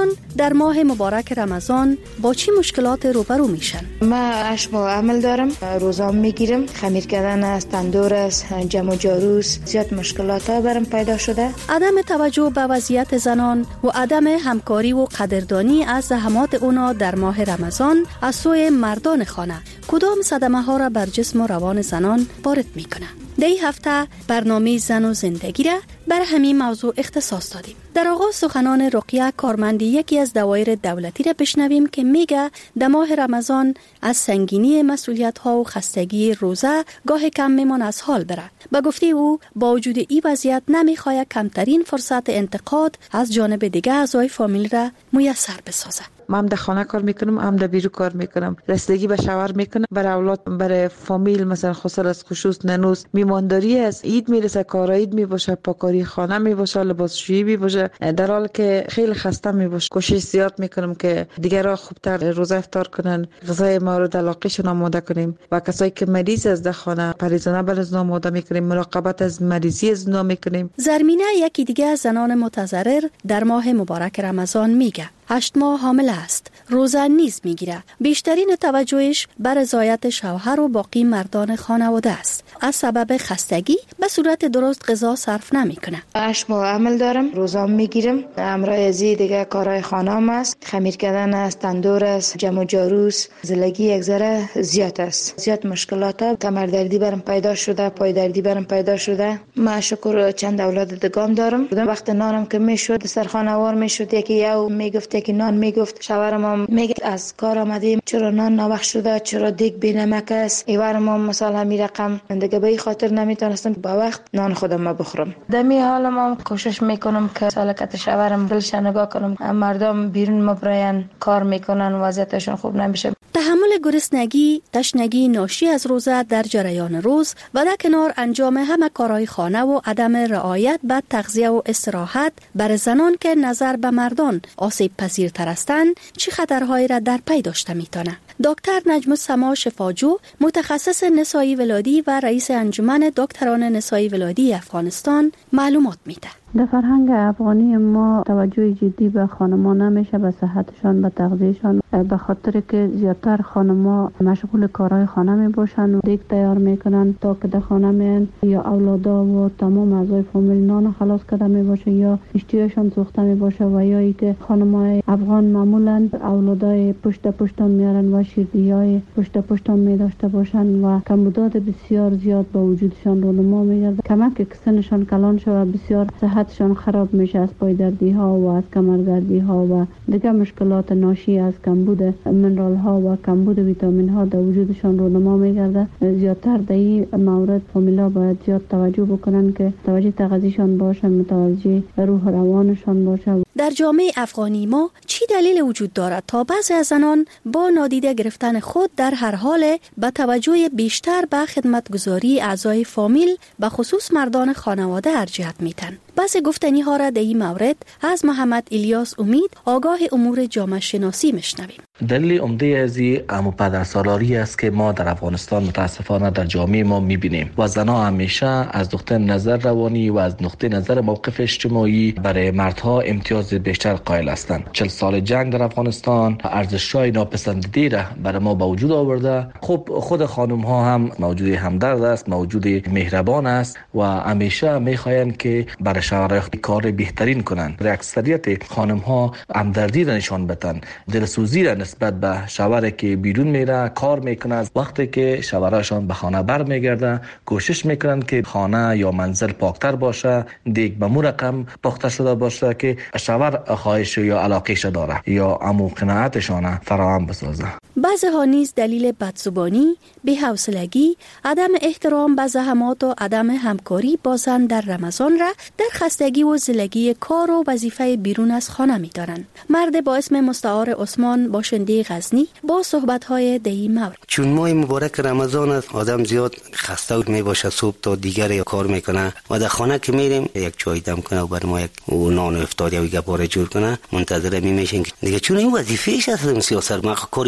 زنان در ماه مبارک رمضان با چی مشکلات روبرو میشن؟ ما اشما عمل دارم، روزام میگیرم، خمیر کردن است، تندور است، جمع جاروس، زیاد مشکلات ها برام پیدا شده. عدم توجه به وضعیت زنان و عدم همکاری و قدردانی از زحمات اونا در ماه رمضان از سوی مردان خانه کدام صدمه ها را بر جسم و روان زنان وارد میکنه؟ در این هفته برنامه زن و زندگی را بر همین موضوع اختصاص دادیم. در آغاز سخنان رقیه کارمندی یکی از دوایر دولتی را بشنویم که میگه در ماه رمضان از سنگینی مسئولیت ها و خستگی روزه گاه کم میمون از حال بره. با گفته او با وجود این وضعیت نمیخواد کمترین فرصت انتقاد از جانب دیگه اعضای فامیل را میسر بسازه. ما هم در خانه کار میکنم، هم در بیرو کار میکنم، رسیدگی به شوهر میکنم، برای اولاد، برای فامیل، مثلا خصوصا از خصوص ننوس میمانداری است، عید میرسه، کار عید میباشه، پاکاری خانه میباشه، لباسشویی میباشه، در حالی که خیلی خسته میباشه. کوشش زیاد میکنم که دیگران خوبتر روزه افطار کنن، غذای مورد علاقهشون آماده کنیم و کسایی که مریض از در خانه پریزانه بر از آماده میکنیم، مراقبت از مریضی از اونا میکنیم. زرمینه یکی دیگه از زنان متضرر در ماه مبارک رمضان میگه هشت ماه حامل است، روزه نیز میگیره. بیشترین توجهش بر رضایت شوهر و باقی مردان خانواده است. از سبب خستگی به صورت درست غذا صرف نمیکنه. هشت ماه عمل دارم، روزام میگیرم، امرای ازی دیگه کارهای خانه‌ام است، خمیر کردن است، تندور است، جمع جاروس، زلگی یک ذره زیاد است. زیاد مشکلات ها، کمر دردی برام پیدا شده، پای دردی برام پیدا شده. ما شکر چند اولاد دگام دارم. وقت نانم که میشد سرخانوار میشد، یکی یو میگفت که نان میگفت، شوهرم هم میگه از کار آمدیم چرا نان نوخت شده، چرا دیگ بی نمک است. ایوارم هم مثلا می رقم دیگه به این خاطر نمیتونستم با وقت نان خودم ما بخورم. دمی حالم هم کوشش میکنم که سالکت شوهرم دلش نگاه کنم. مردم بیرون مبراین کار میکنن، وضعیتشون خوب نمیشه. تحمل گرسنگی، تشنگی ناشی از روزه در جریان روز و در کنار انجام همه کارهای خانه و عدم رعایت به تغذیه و استراحت بر زنان که نظر به مردان آسیب پذیرتر هستند چه خطرهایی را در پی داشته میتونه؟ دکتر نجم السما شفاجو، متخصص نسایی ولادی و رئیس انجمن دکتران نسایی ولادی افغانستان معلومات میده. در فرهنگ افغانی ما توجه جدی به خانم‌ها نمیشه، به صحتشان، به تغذیهشان، به خاطر که زیادتر خانم‌ها مشغول کارهای خانه می باشن، دیگ تیار میکنن تا که در خانه میان یا اولادا و تمام اعضای فامیل نان خلاص کرده می باشه یا اشتیاشان سوخته می باشه و یا ای که خانم‌های افغان معمولا اولادای پشت پشتان میارن و شیردیای پشت پشتان می داشته باشن و کمبودات بسیار زیاد با وجودشان رونما میگرده. کمک که سنشان کلان شود بسیار صحتشان خراب میشه، از پایدردی ها و از کمردردی ها و دیگر مشکلات ناشی از کمبود منرال ها و کمبود ویتامین ها در وجودشان رونما میگرده. زیادتر در این مورد فامیلا باید زیاد توجه بکنن که توجه تغذیه‌شان باشه، متوجه روح روانشان باشه. در جامعه افغانی ما چی دلیل وجود دارد تا بعضی از زنان با نادیده گرفتن خود در هر حال با توجه بیشتر به خدمتگزاری اعضای فامیل به خصوص مردان خانواده ارجحیت میتن؟ بعضی گفتنی ها را در این مورد از محمد الیاس امید، آگاه امور جامعه شناسی میشنویم. دلیل عمده از این عمو پدرسالاری است که ما در افغانستان متاسفانه در جامعه ما میبینیم و زنها همیشه از نقطه نظر روانی و از نقطه نظر موقف اجتماعی برای مردها امتیاز بیشتر قائل هستند. چهل سال جنگ در افغانستان ارزش‌های ناپسندیده را برای ما به وجود آورده. خب خود خانم ها هم موجود همدرد است، موجود مهربان است و همیشه میخواهند که برای شوهر کار بهترین کنند. در اکثریت خانم ها همدردی را نشان بدن، دلسوزی را نسبت به شوهر که بیرون میره کار میکنه. وقتی که شوهرشان به خانه برمیگرده کوشش میکنن که خانه یا منزل پاکتر باشه، دیگ به مو رقم پخته شده باشه که شوهر خواهش یا علاقهش داره یا امو قناعتشان فراهم بسازه. بعضی ها نیز دلیل بدزبانی، بی‌حوصلگی، عدم احترام به زحمات و عدم همکاری با زن در رمضان را در خستگی و زلگی کار و وظیفه بیرون از خانه می‌دانند. مرد با اسم مستعار عثمان باشنده غزنی با صحبت‌های دهی مورد. چون ماه مبارک رمضان است، آدم زیاد خسته می باشه، صبح تا دیگر کار میکنه و در خانه که میریم یک چای دم کنه و بر ما یک نان و افطاری و گپاره جور کنه، منتظر می میشیم دیگه، چون این وظیفه‌اش است. سیاست ما کار بیرون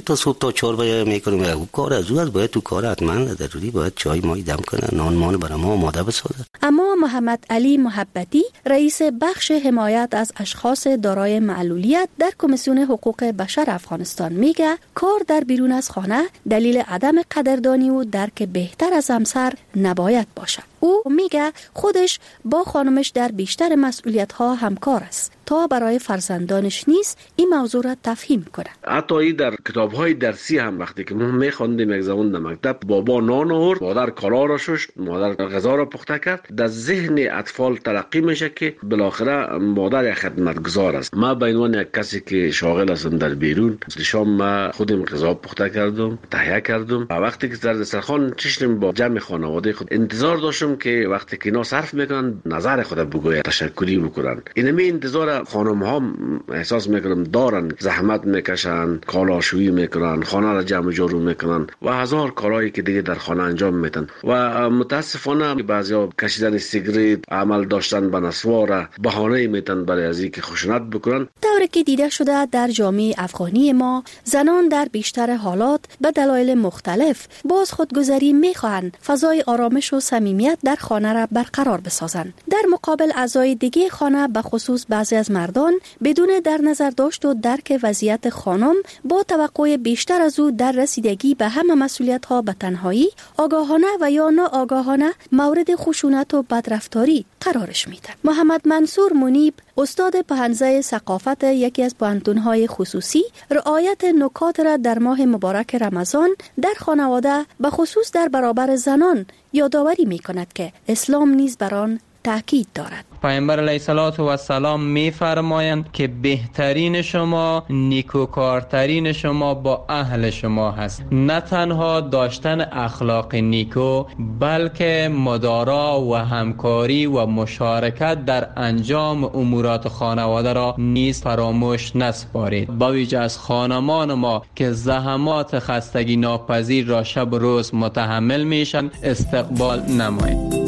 تا صبح تا چهار بجه میکنیم. کار از او از باید تو کار حتما ضروری باید چای مای دم کنه، نان مان برای ما آماده بسازه. اما محمد علی محبتی رئیس بخش حمایت از اشخاص دارای معلولیت در کمیسیون حقوق بشر افغانستان میگه کار در بیرون از خانه دلیل عدم قدردانی و درک بهتر از همسر نباید باشه. او میگه خودش با خانمش در بیشتر مسئولیت ها همکار است تا برای فرزندانش نیز این موضوع را تفهیم کنه. حتی در کتاب های درسی هم وقتی که ما میخواندیم یک زمان در مکتب، بابا نان آورد، مادر کالا را شست، مادر غذا را پخته کرد، در ذهن اطفال تلقی میشه که بالاخره مادر یک خدمتگزار است. ما به عنوان یک کسی که شاغل هستم در بیرون، شام ما خودم غذا پخته کردم، تهیه کردم و وقتی که در دسترخوان نشستیم با جمع خانواده خود انتظار داشتم که وقتی که اینا صرف میکنن نظر خود بگوید، تشکری بکنن. اینمی انتظار خانم ها احساس میکنم دارن، زحمت میکشن، کالاشویی میکنن، خانه را جمع جارو میکنن و هزار کارهایی که دیگه در خانه انجام میدن و متاسفانه بعضیا کشیدن سیگریت، عمل داشتن به نسوار بهانه میتن برای از اینکه خشونت بکنن. طوری که دیده شده در جامعه افغانی ما زنان در بیشتر حالات به دلایل مختلف باز خودگذری میخواهند فضای آرامش و صمیمیت در خانه را برقرار بسازند. در مقابل اعضای دیگه خانه به خصوص بعضی از مردان بدون در نظر داشت و درک وضعیت خانم با توقع بیشتر از او در رسیدگی به همه مسئولیت ها به تنهایی آگاهانه و یا ناآگاهانه مورد خشونت و بدرفتاری قرارش میدن. محمد منصور منیب استاد پهنزه ثقافت یکی از پوهنتون‌های خصوصی رعایت نکات را در ماه مبارک رمضان در خانواده به خصوص در برابر زنان یادآوری می‌کند که اسلام نیز بر آن تاکید دارد. پیامبر علیه الصلاة و السلام می‌فرمایند که بهترین شما نیکوکارترین شما با اهل شما هست. نه تنها داشتن اخلاق نیکو بلکه مدارا و همکاری و مشارکت در انجام امورات خانواده را نیز فراموش نسپارید. با ویژه از خانمان ما که زحمات خستگی ناپذیر را شب و روز متحمل میشن استقبال نمایید.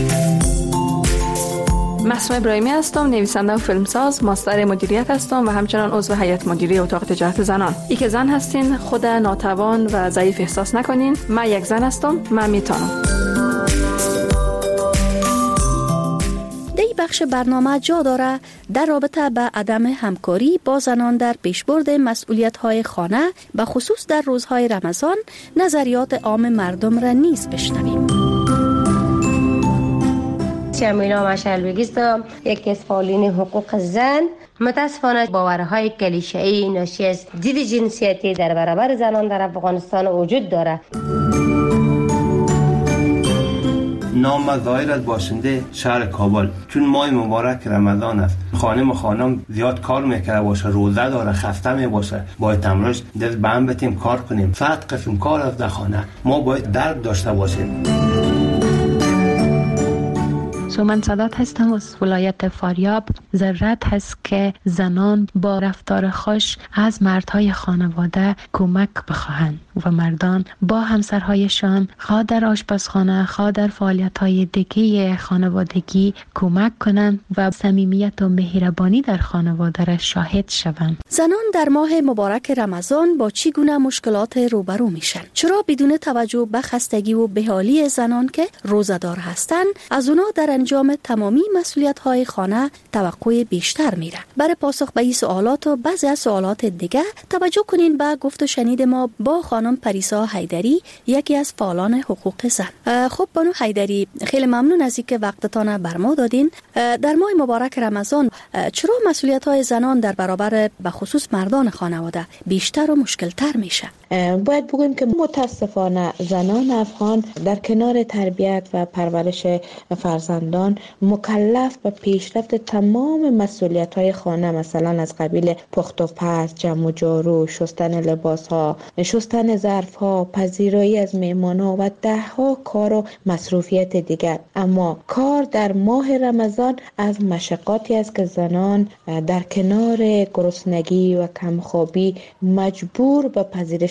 مسموع ابراهیمی هستم، نویسنده و فیلمساز، ماستر مدیریت هستم و همچنان عضو هیئت مدیره اتاق تجارت زنان. ای که زن هستین خود ناتوان و ضعیف احساس نکنین. من یک زن هستم، من میتونم. دی بخش برنامه جا داره در رابطه به عدم همکاری با زنان در پیشبرد مسئولیت‌های خانه به خصوص در روزهای رمضان نظریات عام مردم را نیز بشنویم. شمینا مشعل بگیستم، یکی از فعالین حقوق زن. متاسفانه باورهای کلیشه‌ای ناشی از دید جنسیتی در برابر زنان در افغانستان وجود دارد. نام ظاهر از باشنده شهر کابل، چون ماه مبارک رمضان است، خانم و خانم زیاد کار میکنه باشه، روزه داره، خسته می باشه، باید امروز دل به هم بتیم کار کنیم. صد قسم کار از در خانه، ما باید درد داشته باشیم. من سادات هستم از ولایت فاریاب. ضرورت هست که زنان با رفتار خوش از مردهای خانواده کمک بخواهند و مردان با همسرهایشان خواه در آشپزخانه، خواه در فعالیت‌های دیگه خانوادگی کمک کنند و صمیمیت و مهربانی در خانواده را شاهد شوند. زنان در ماه مبارک رمضان با چی گونه مشکلات روبرو میشن؟ چرا بدون توجه به خستگی و بحالی زنان که روزه‌دار هستند از اونا در انجام تمامی مسئولیت‌های خانه توقع بیشتر میره؟ برای پاسخ به این سوالات و بعضی از سوالات دیگه توجه کنین به گفت و شنید ما با خانم پریسا حیدری، یکی از فعالان حقوق زن. خب بانو حیدری، خیلی ممنون از اینکه وقتتان بر ما دادین. در ماه مبارک رمضان چرا مسئولیت‌های زنان در برابر به خصوص مردان خانواده بیشتر و مشکل‌تر میشه؟ باید بگویم که متاسفانه زنان افغان در کنار تربیت و پرورش فرزندان مکلف به پیشرفت تمام مسئولیت‌های خانه، مثلا از قبیل پخت و پز، جمع و جارو، شستن لباس‌ها، شستن ظرف‌ها، پذیرایی از مهمان‌ها و ده‌ها کار و مصروفیت دیگر. اما کار در ماه رمضان از مشقاتی است که زنان در کنار گرسنگی و کمخوابی مجبور به پذیرش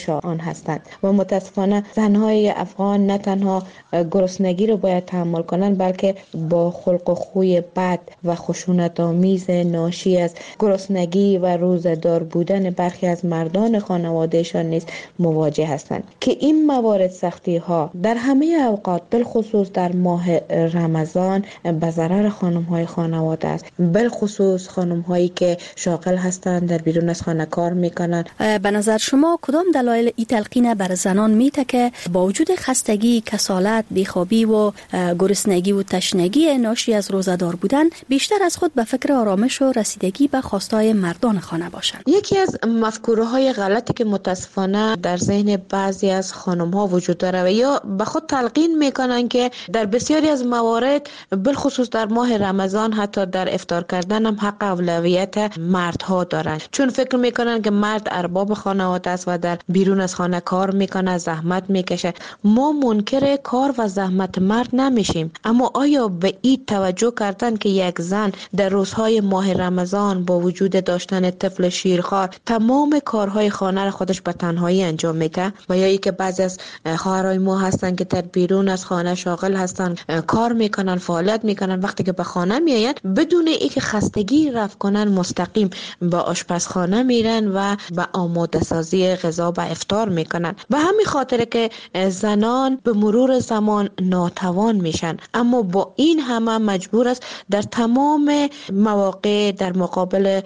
پاداش آن هستند و متاسفانه زنهای افغان نه تنها گرسنگی رو باید تحمل کنند بلکه با خلق و خوی بد و خشونت آمیز ناشی از گرسنگی و روزه‌دار بودن برخی از مردان خانوادهشان نیز مواجه هستند که این موارد سختی ها در همه اوقات بالخصوص در ماه رمضان به ضرر خانم های خانواده است، بالخصوص خانم هایی که شاغل هستند در بیرون از خانه کار میکنند. به نظر شما کدام دلایل این تلقین بر زنان میته که با وجود خستگی، کسالت، بیخوابی و گرسنگی و تشنگی ناشی از روزه‌دار بودن بیشتر از خود به فکر آرامش و رسیدگی به خواستهای مردان خانه باشند؟ یکی از مفکوره های غلطی که متاسفانه در ذهن بعضی از خانم ها وجود داره و یا به خود تلقین میکنن که در بسیاری از موارد بالخصوص در ماه رمضان حتی در افطار کردن هم حق اولویت مردها دارن، چون فکر میکنن که مرد ارباب خانواده است و در بیرون از خانه کار میکنه، زحمت میکشه. ما منکر کار و زحمت مرد نمیشیم، اما آیا به این توجه کردن که یک زن در روزهای ماه رمضان با وجود داشتن طفل شیرخوار تمام کارهای خانه را خودش به تنهایی انجام میده؟ و یا ای که بعضی از خواهرای ما هستن که در بیرون از خانه شاغل هستن، کار میکنن، فعالیت میکنن، وقتی که به خانه میاین بدون اینکه خستگی رفع کنن مستقیم به آشپزخانه میرن و به آماده سازی غذا و افطار میکنن. به همین خاطر که زنان به مرور زمان ناتوان میشن، اما با این همه مجبور است در تمام مواقع در مقابل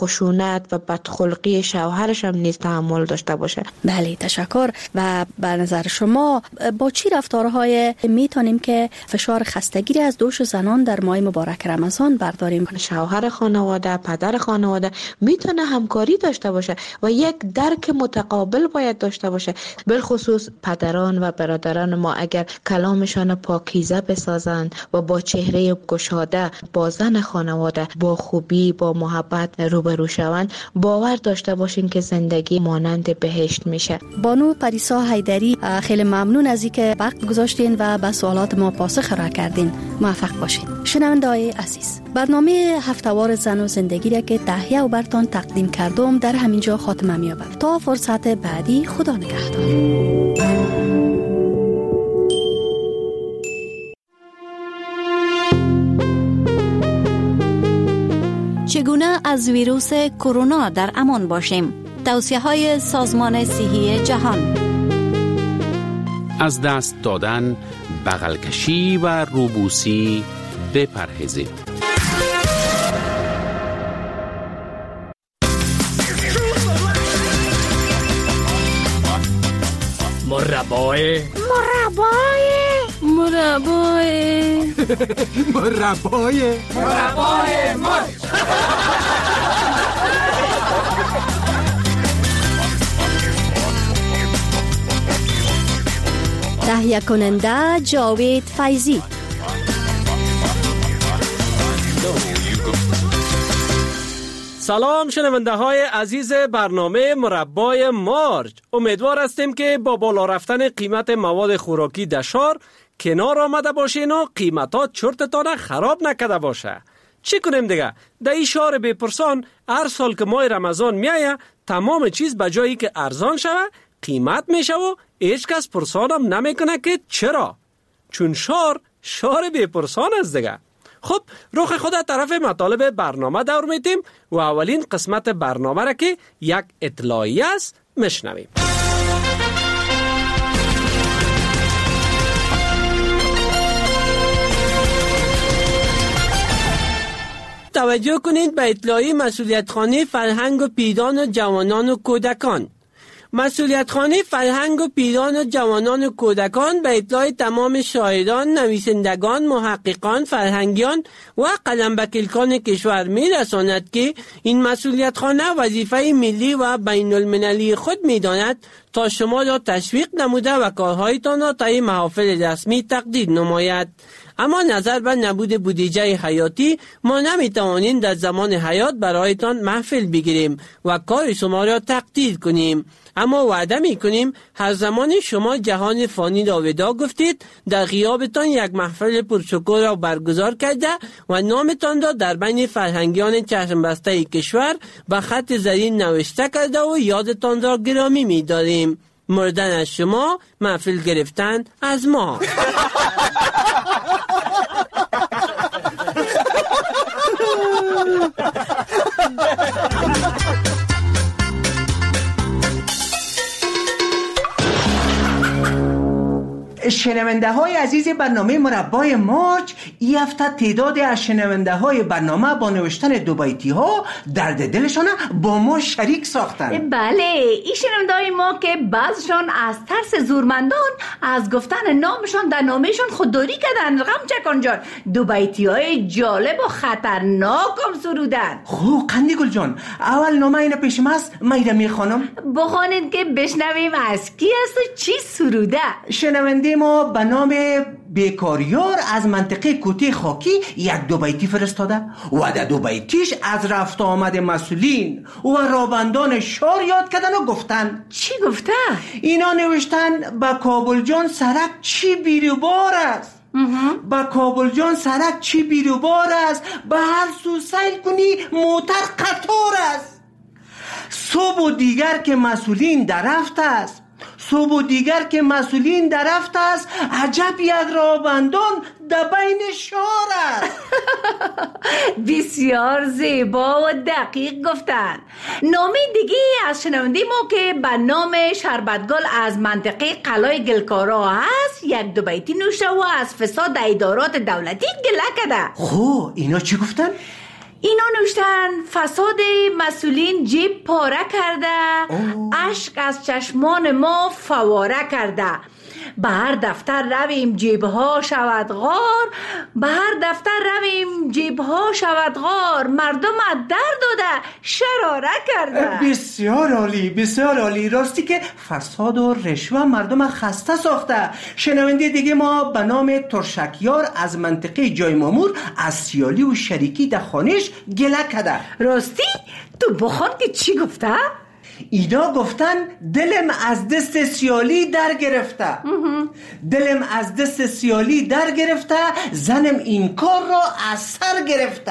خشونت و بدخلقی شوهرش هم نیز تحمل داشته باشه. بله، تشکر. و به نظر شما با چی رفتارهای میتونیم که فشار خستگی از دوش زنان در ماه مبارک رمضان برداریم؟ شوهر خانواده، پدر خانواده میتونه همکاری داشته باشه و یک درک متقابل باید داشته باشه. بالخصوص پدران و برادران ما اگر کلامشان پاکیزه بسازند و با چهره گشاده با زن خانواده با خوبی، با محبت روبرو شوند، باور داشته باشین که زندگی مانند بهشت میشه. بانو پریسا حیدری، خیلی ممنون از اینکه وقت گذاشتین و به سوالات ما پاسخ را کردین. موفق باشین. شنونده‌های عزیز، برنامه هفته‌وار زن و زندگی را که تهیه و براتون تقدیم کردم در همینجا خاتمه می‌یابد. تا فرصت بعدی، خدا نگهدار. چگونه از ویروس کرونا در امان باشیم؟ توصیه‌های سازمان صحی جهان: از دست دادن، بغل کشی و روبوسی بپرهیزید. مربای مربای مربای مربای مربای مرد. تهیه کننده جاوید فیضی. سلام شنونده های عزیز برنامه مربای مارج. امیدوار هستیم که با بالا رفتن قیمت مواد خوراکی در شهر کنار آمده باشین و قیمتا چرتتان خراب نکده باشه. چی کنیم دیگه؟ در این شهر بپرسان هر سال که ماه رمضان میایه تمام چیز به جایی که ارزان شوه قیمت میشه و هیچ کس پرسانم نمیکنه که چرا؟ چون شهر شهر بپرسان است دیگه. خب رخ خود طرف مطالب برنامه دور میتیم و اولین قسمت برنامه را که یک اطلاعیه است میشنویم. توجه کنید به اطلاعیه مسئولیت خانه فرهنگ و پیران و جوانان و کودکان. مسئولیت خانه فرهنگ و پیران و جوانان و کودکان به اطلاع تمام شاعران، نویسندگان، محققان، فرهنگیان و قلمبکلکان کشور می رساند که این مسئولیت خانه وظیفه ملی و بین المللی خود می داند تا شما را تشویق نموده و کارهایتان را طی محافل رسمی تقدیر نماید. اما نظر به نبود بودجه حیاتی ما نمیتوانیم در زمان حیات برایتان محفل بگیریم و کار شما را تقدیر کنیم. اما وعده می کنیم هر زمان شما جهان فانی را ودا گفتید در غیابتان یک محفل پرشکوه را برگزار کرده و نامتان را در بین فرهنگیان چشم بسته کشور به خط زرین نوشته کرده و یادتان را گرامی می داریم. کنیم. مردن از شما محفل گرفتن از ما. شنونده های عزیز برنامه مربای مارچ، این هفته تعداد از شنونده های برنامه با نوشتن دو بیتی ها درد دلشان با ما شریک ساختن. بله، این شنونده های ما که بعضشان از ترس زورمندان از گفتن نامشان در نامهشان خودداری کردن. رقم چکان جان، دو بیتی های جالب و خطرناکم سرودن. خو قندی گل جان، اول نامه اینا پیشم هست، میره میخوانم. بخوانید که بشنویم از کی است و چی سروده. شنونده ما به نام بیکاریار از منطقه کوته خاکی یک دو بیتی فرستاده و در دو بیتیش از رفت آمد مسئولین و رابندان شار یاد کردن و گفتن. چی گفته؟ اینا نوشتن با کابل جان سرک چی بیروبار است، با کابل جان سرک چی بیروبار است، به هر سو سیل کنی موتر قطار است. صبح و دیگر که مسئولین درفت است، صبح و دیگر که مسئولین درفت است، عجب یک رابندان در بین شار است. بسیار زیبا و دقیق گفتن. نامی دیگه از شنونده ما که به نام شربتگل از منطقه قلای گلکارا هست یک دو بیتی نوشته و از فساد ادارات دولتی گله کرده. خو اینا چی گفتن؟ اینا نوشتن فساد مسئولین جیب پاره کرده، اشک از چشمان ما فواره کرده. به هر دفتر رویم جیبها شود غار، به هر دفتر رویم جیبها شود غار، مردم از در داده شراره کرده. بسیار عالی، بسیار عالی. راستی که فساد و رشوه مردم خسته ساخته. شنونده دیگه ما به نام ترشکیار از منطقه جای مامور از سیالی و شریکی در خانش گله کرده. راستی تو بخون که چی گفته؟ اینا گفتن دلم از دست سیالی در گرفته، دلم از دست سیالی در گرفته، زنم این کار را از سر گرفته.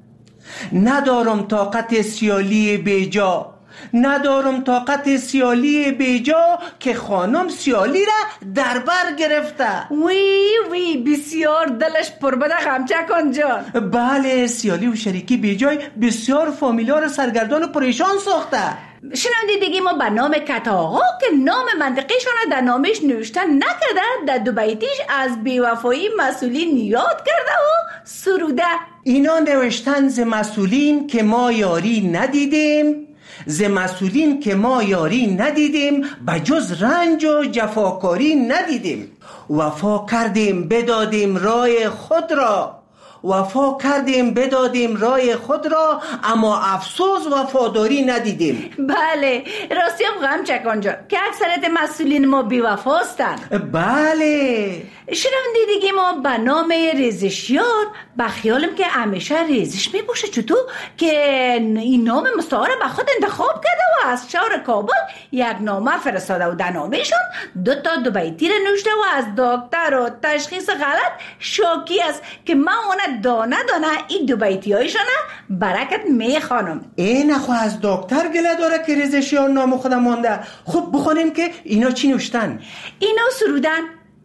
ندارم طاقت سیالی بیجا، ندارم طاقت سیالی بیجا که خانم سیالی را در بر گرفته. وی وی بسیار دلش پربده خمچکان جان. بله، سیالی و شریکی بیجای بسیار فامیلا را سرگردان و پریشان ساخته. شنونده دیگه ما به نام کتاغا که نام منطقه شانه در نامش نوشتن نکرده در دو بیتیش از بیوفایی مسئولین یاد کرده و سروده. اینا نوشتن ز مسئولین که ما یاری ندیدیم، ز مسئولین که ما یاری ندیدیم، بجز رنج و جفاکاری ندیدیم. وفا کردیم بدادیم رای خود را، وفا کردیم بدادیم رای خود را، اما افسوس وفاداری ندیدیم. بله، راستی هم غم چکان جان که اکثرت مسئولین ما بی وفاستن. بله. شنونده دیگه ما به نام ریزشیار با خیالم که همیشه ریزش می باشه چطور که این نام مستعار به خود انتخاب کرده و از شهر کابل یک نامه فرستاده و در نامهشون دو تا دو بیتی نوشته و از دکتر و تشخیص غلط شاکی است که من اون دانه دانه این دو بیتی هایشانه برکت می خانم. این نخوا از دکتر گله داره که ریزشیار نام خودم مانده. خب بخونیم که اینا چی نوشتن. اینا سرودن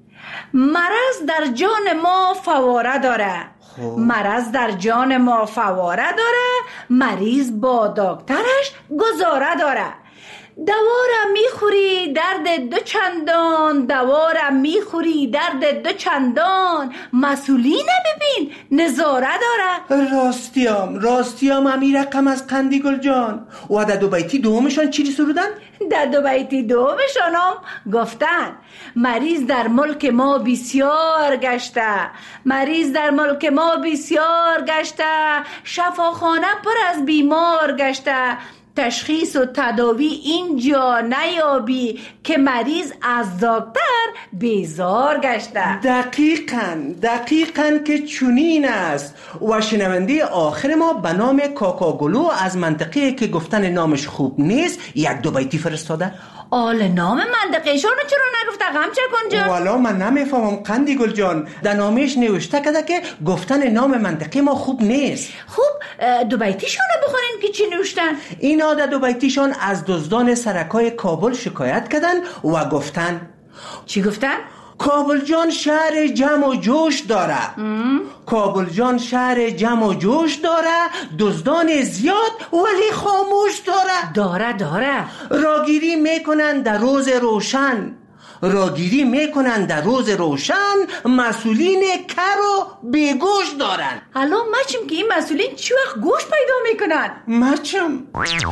مرض در جان ما فواره داره، مرض در جان ما فواره داره، مریض با دکترش گزاره داره. دوارم میخوری درد دو چندان، دوارم میخوری درد دو چندان، مسئولین ببین نظاره داره. راستیام راستیام امی رقم از قندی گل جان. و در دو بیتی دومشان چی سرودن؟ در دو بیتی دومشان هم گفتن مریض در ملک ما بسیار گشته، مریض در ملک ما بسیار گشته، شفاخانه پر از بیمار گشته، تشخیص و تداوی اینجا نیابی که مریض از دکتر بیزار گشته. دقیقاً دقیقاً که چنین است. و شنونده آخر ما به نام کاکاگلو از منطقه که گفتن نامش خوب نیست یک دو بیتی فرستاده. آل نام منطقهشان رو چرا نگفته غمچه کن جان؟ والا من نمیفهمم قندی گل جان. در نامش نوشته کده که گفتن نام منطقه ما خوب نیست. خوب دو بیتیشان رو بخونین که چی نوشتن؟ اینا در دو بیتیشان از دزدان سرکای کابل شکایت کردن و گفتن. چی گفتن؟ کابل جان شهر جمع و جوش داره. کابل جان شهر جمع و جوش داره، دزدان زیاد ولی خاموش داره. داره داره راگیری میکنن در روز روشن، راگیری میکنن در روز روشن، مسئولین کر و بیگوش دارن. الان مچم که این مسئولین چی وقت گوش پیدا میکنن؟ مچم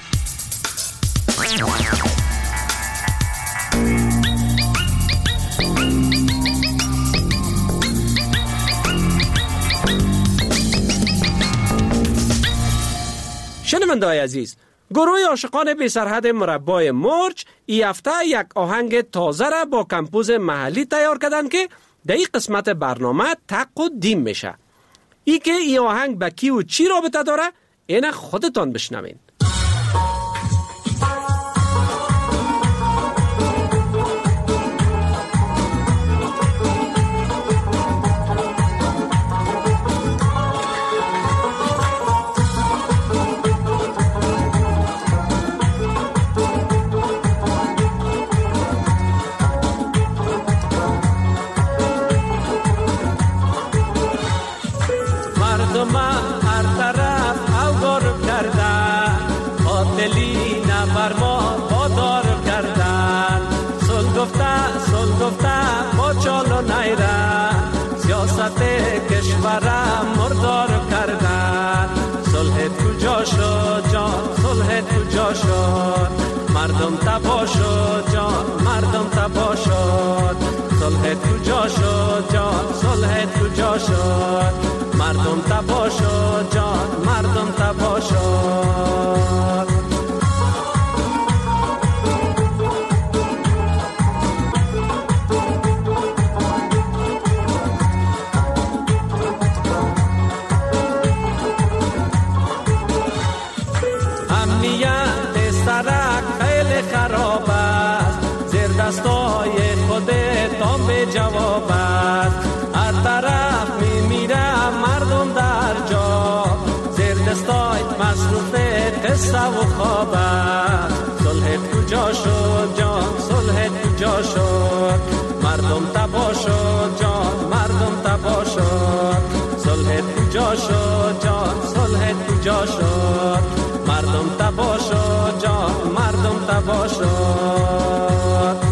شنونده‌های عزیز، گروه عاشقان بی سرحد مربای مرچ ای هفته یک آهنگ تازه را با کمپوز محلی تیار کردن که در این قسمت برنامه تق و دیم میشه. ای که ای آهنگ با کی و چی رابطه داره این خودتان بشنوین. کشورم مردار کردن. صلحت کجا شد جان، صلحت کجا شد، مردم تبا شد جان، مردم تبا شد. صلحت کجا شد جان، صلحت کجا شد، مردم تبا شد جان، مردم تبا شد. خراب است، زیر دستای خودت هم به جواب است. هر طرف می میرم مردم در جا، زیر دستای مصروف قصه و خواب است. صلحت کجا شد جان، صلحت کجا شد، مردم تبا شد جان، مردم تبا شد. صلحت کجا شد جان، صلحت کجا شد، مردم تبا شد جان، مردم تبا شد.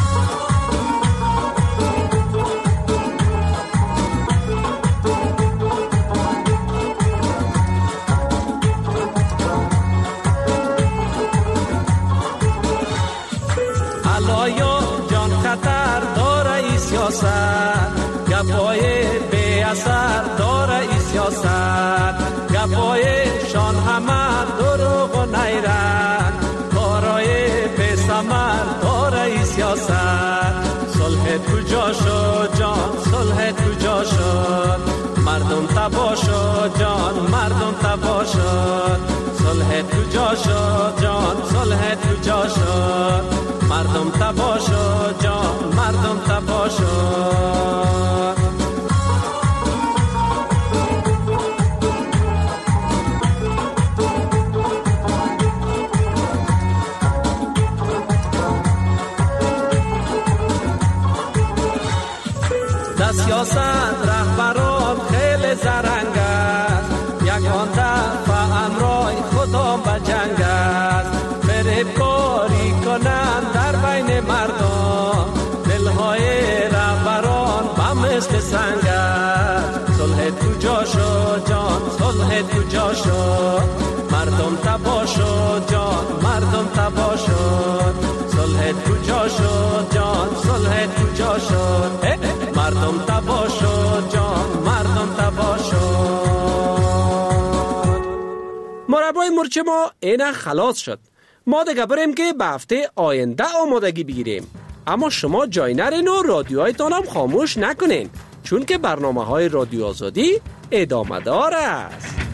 علایو جان خطر داره ای سیاست، گپای بی اثر داره ای سیاست. گپایشان همه دروغ و نیرن، کارای بی ثمر داره ای سیاست. صلحت کجا شد جان، صلحت کجا شد، مردم تبا شد جان، مردم تبا شد. صلحت کجا شد جان، صلحت کجا شد، مردم تبا شد جان، مردم تبا شد. سیاست رهبران خیلی زرنگ است، یکان دفعه امرای خودم به جنگ است. فریب کاری کنند در بین مردم، دلهای رهبران به مثل سنگ است. صلحت کجا شد جان، صلحت کجا شد، مردم تبا شد جان، مردم تبا شد. صلحت کجا شد جان، صلحت کجا شد، مردم تبا شد جان، مردم تبا شد. مربای مرچ ما اینه خلاص شد. ما دیگه بریم که به هفته آینده آمادگی بگیریم. اما شما جای نرین و رادیوهایتان هم خاموش نکنین، چون که برنامه های رادیو آزادی ادامه دار است.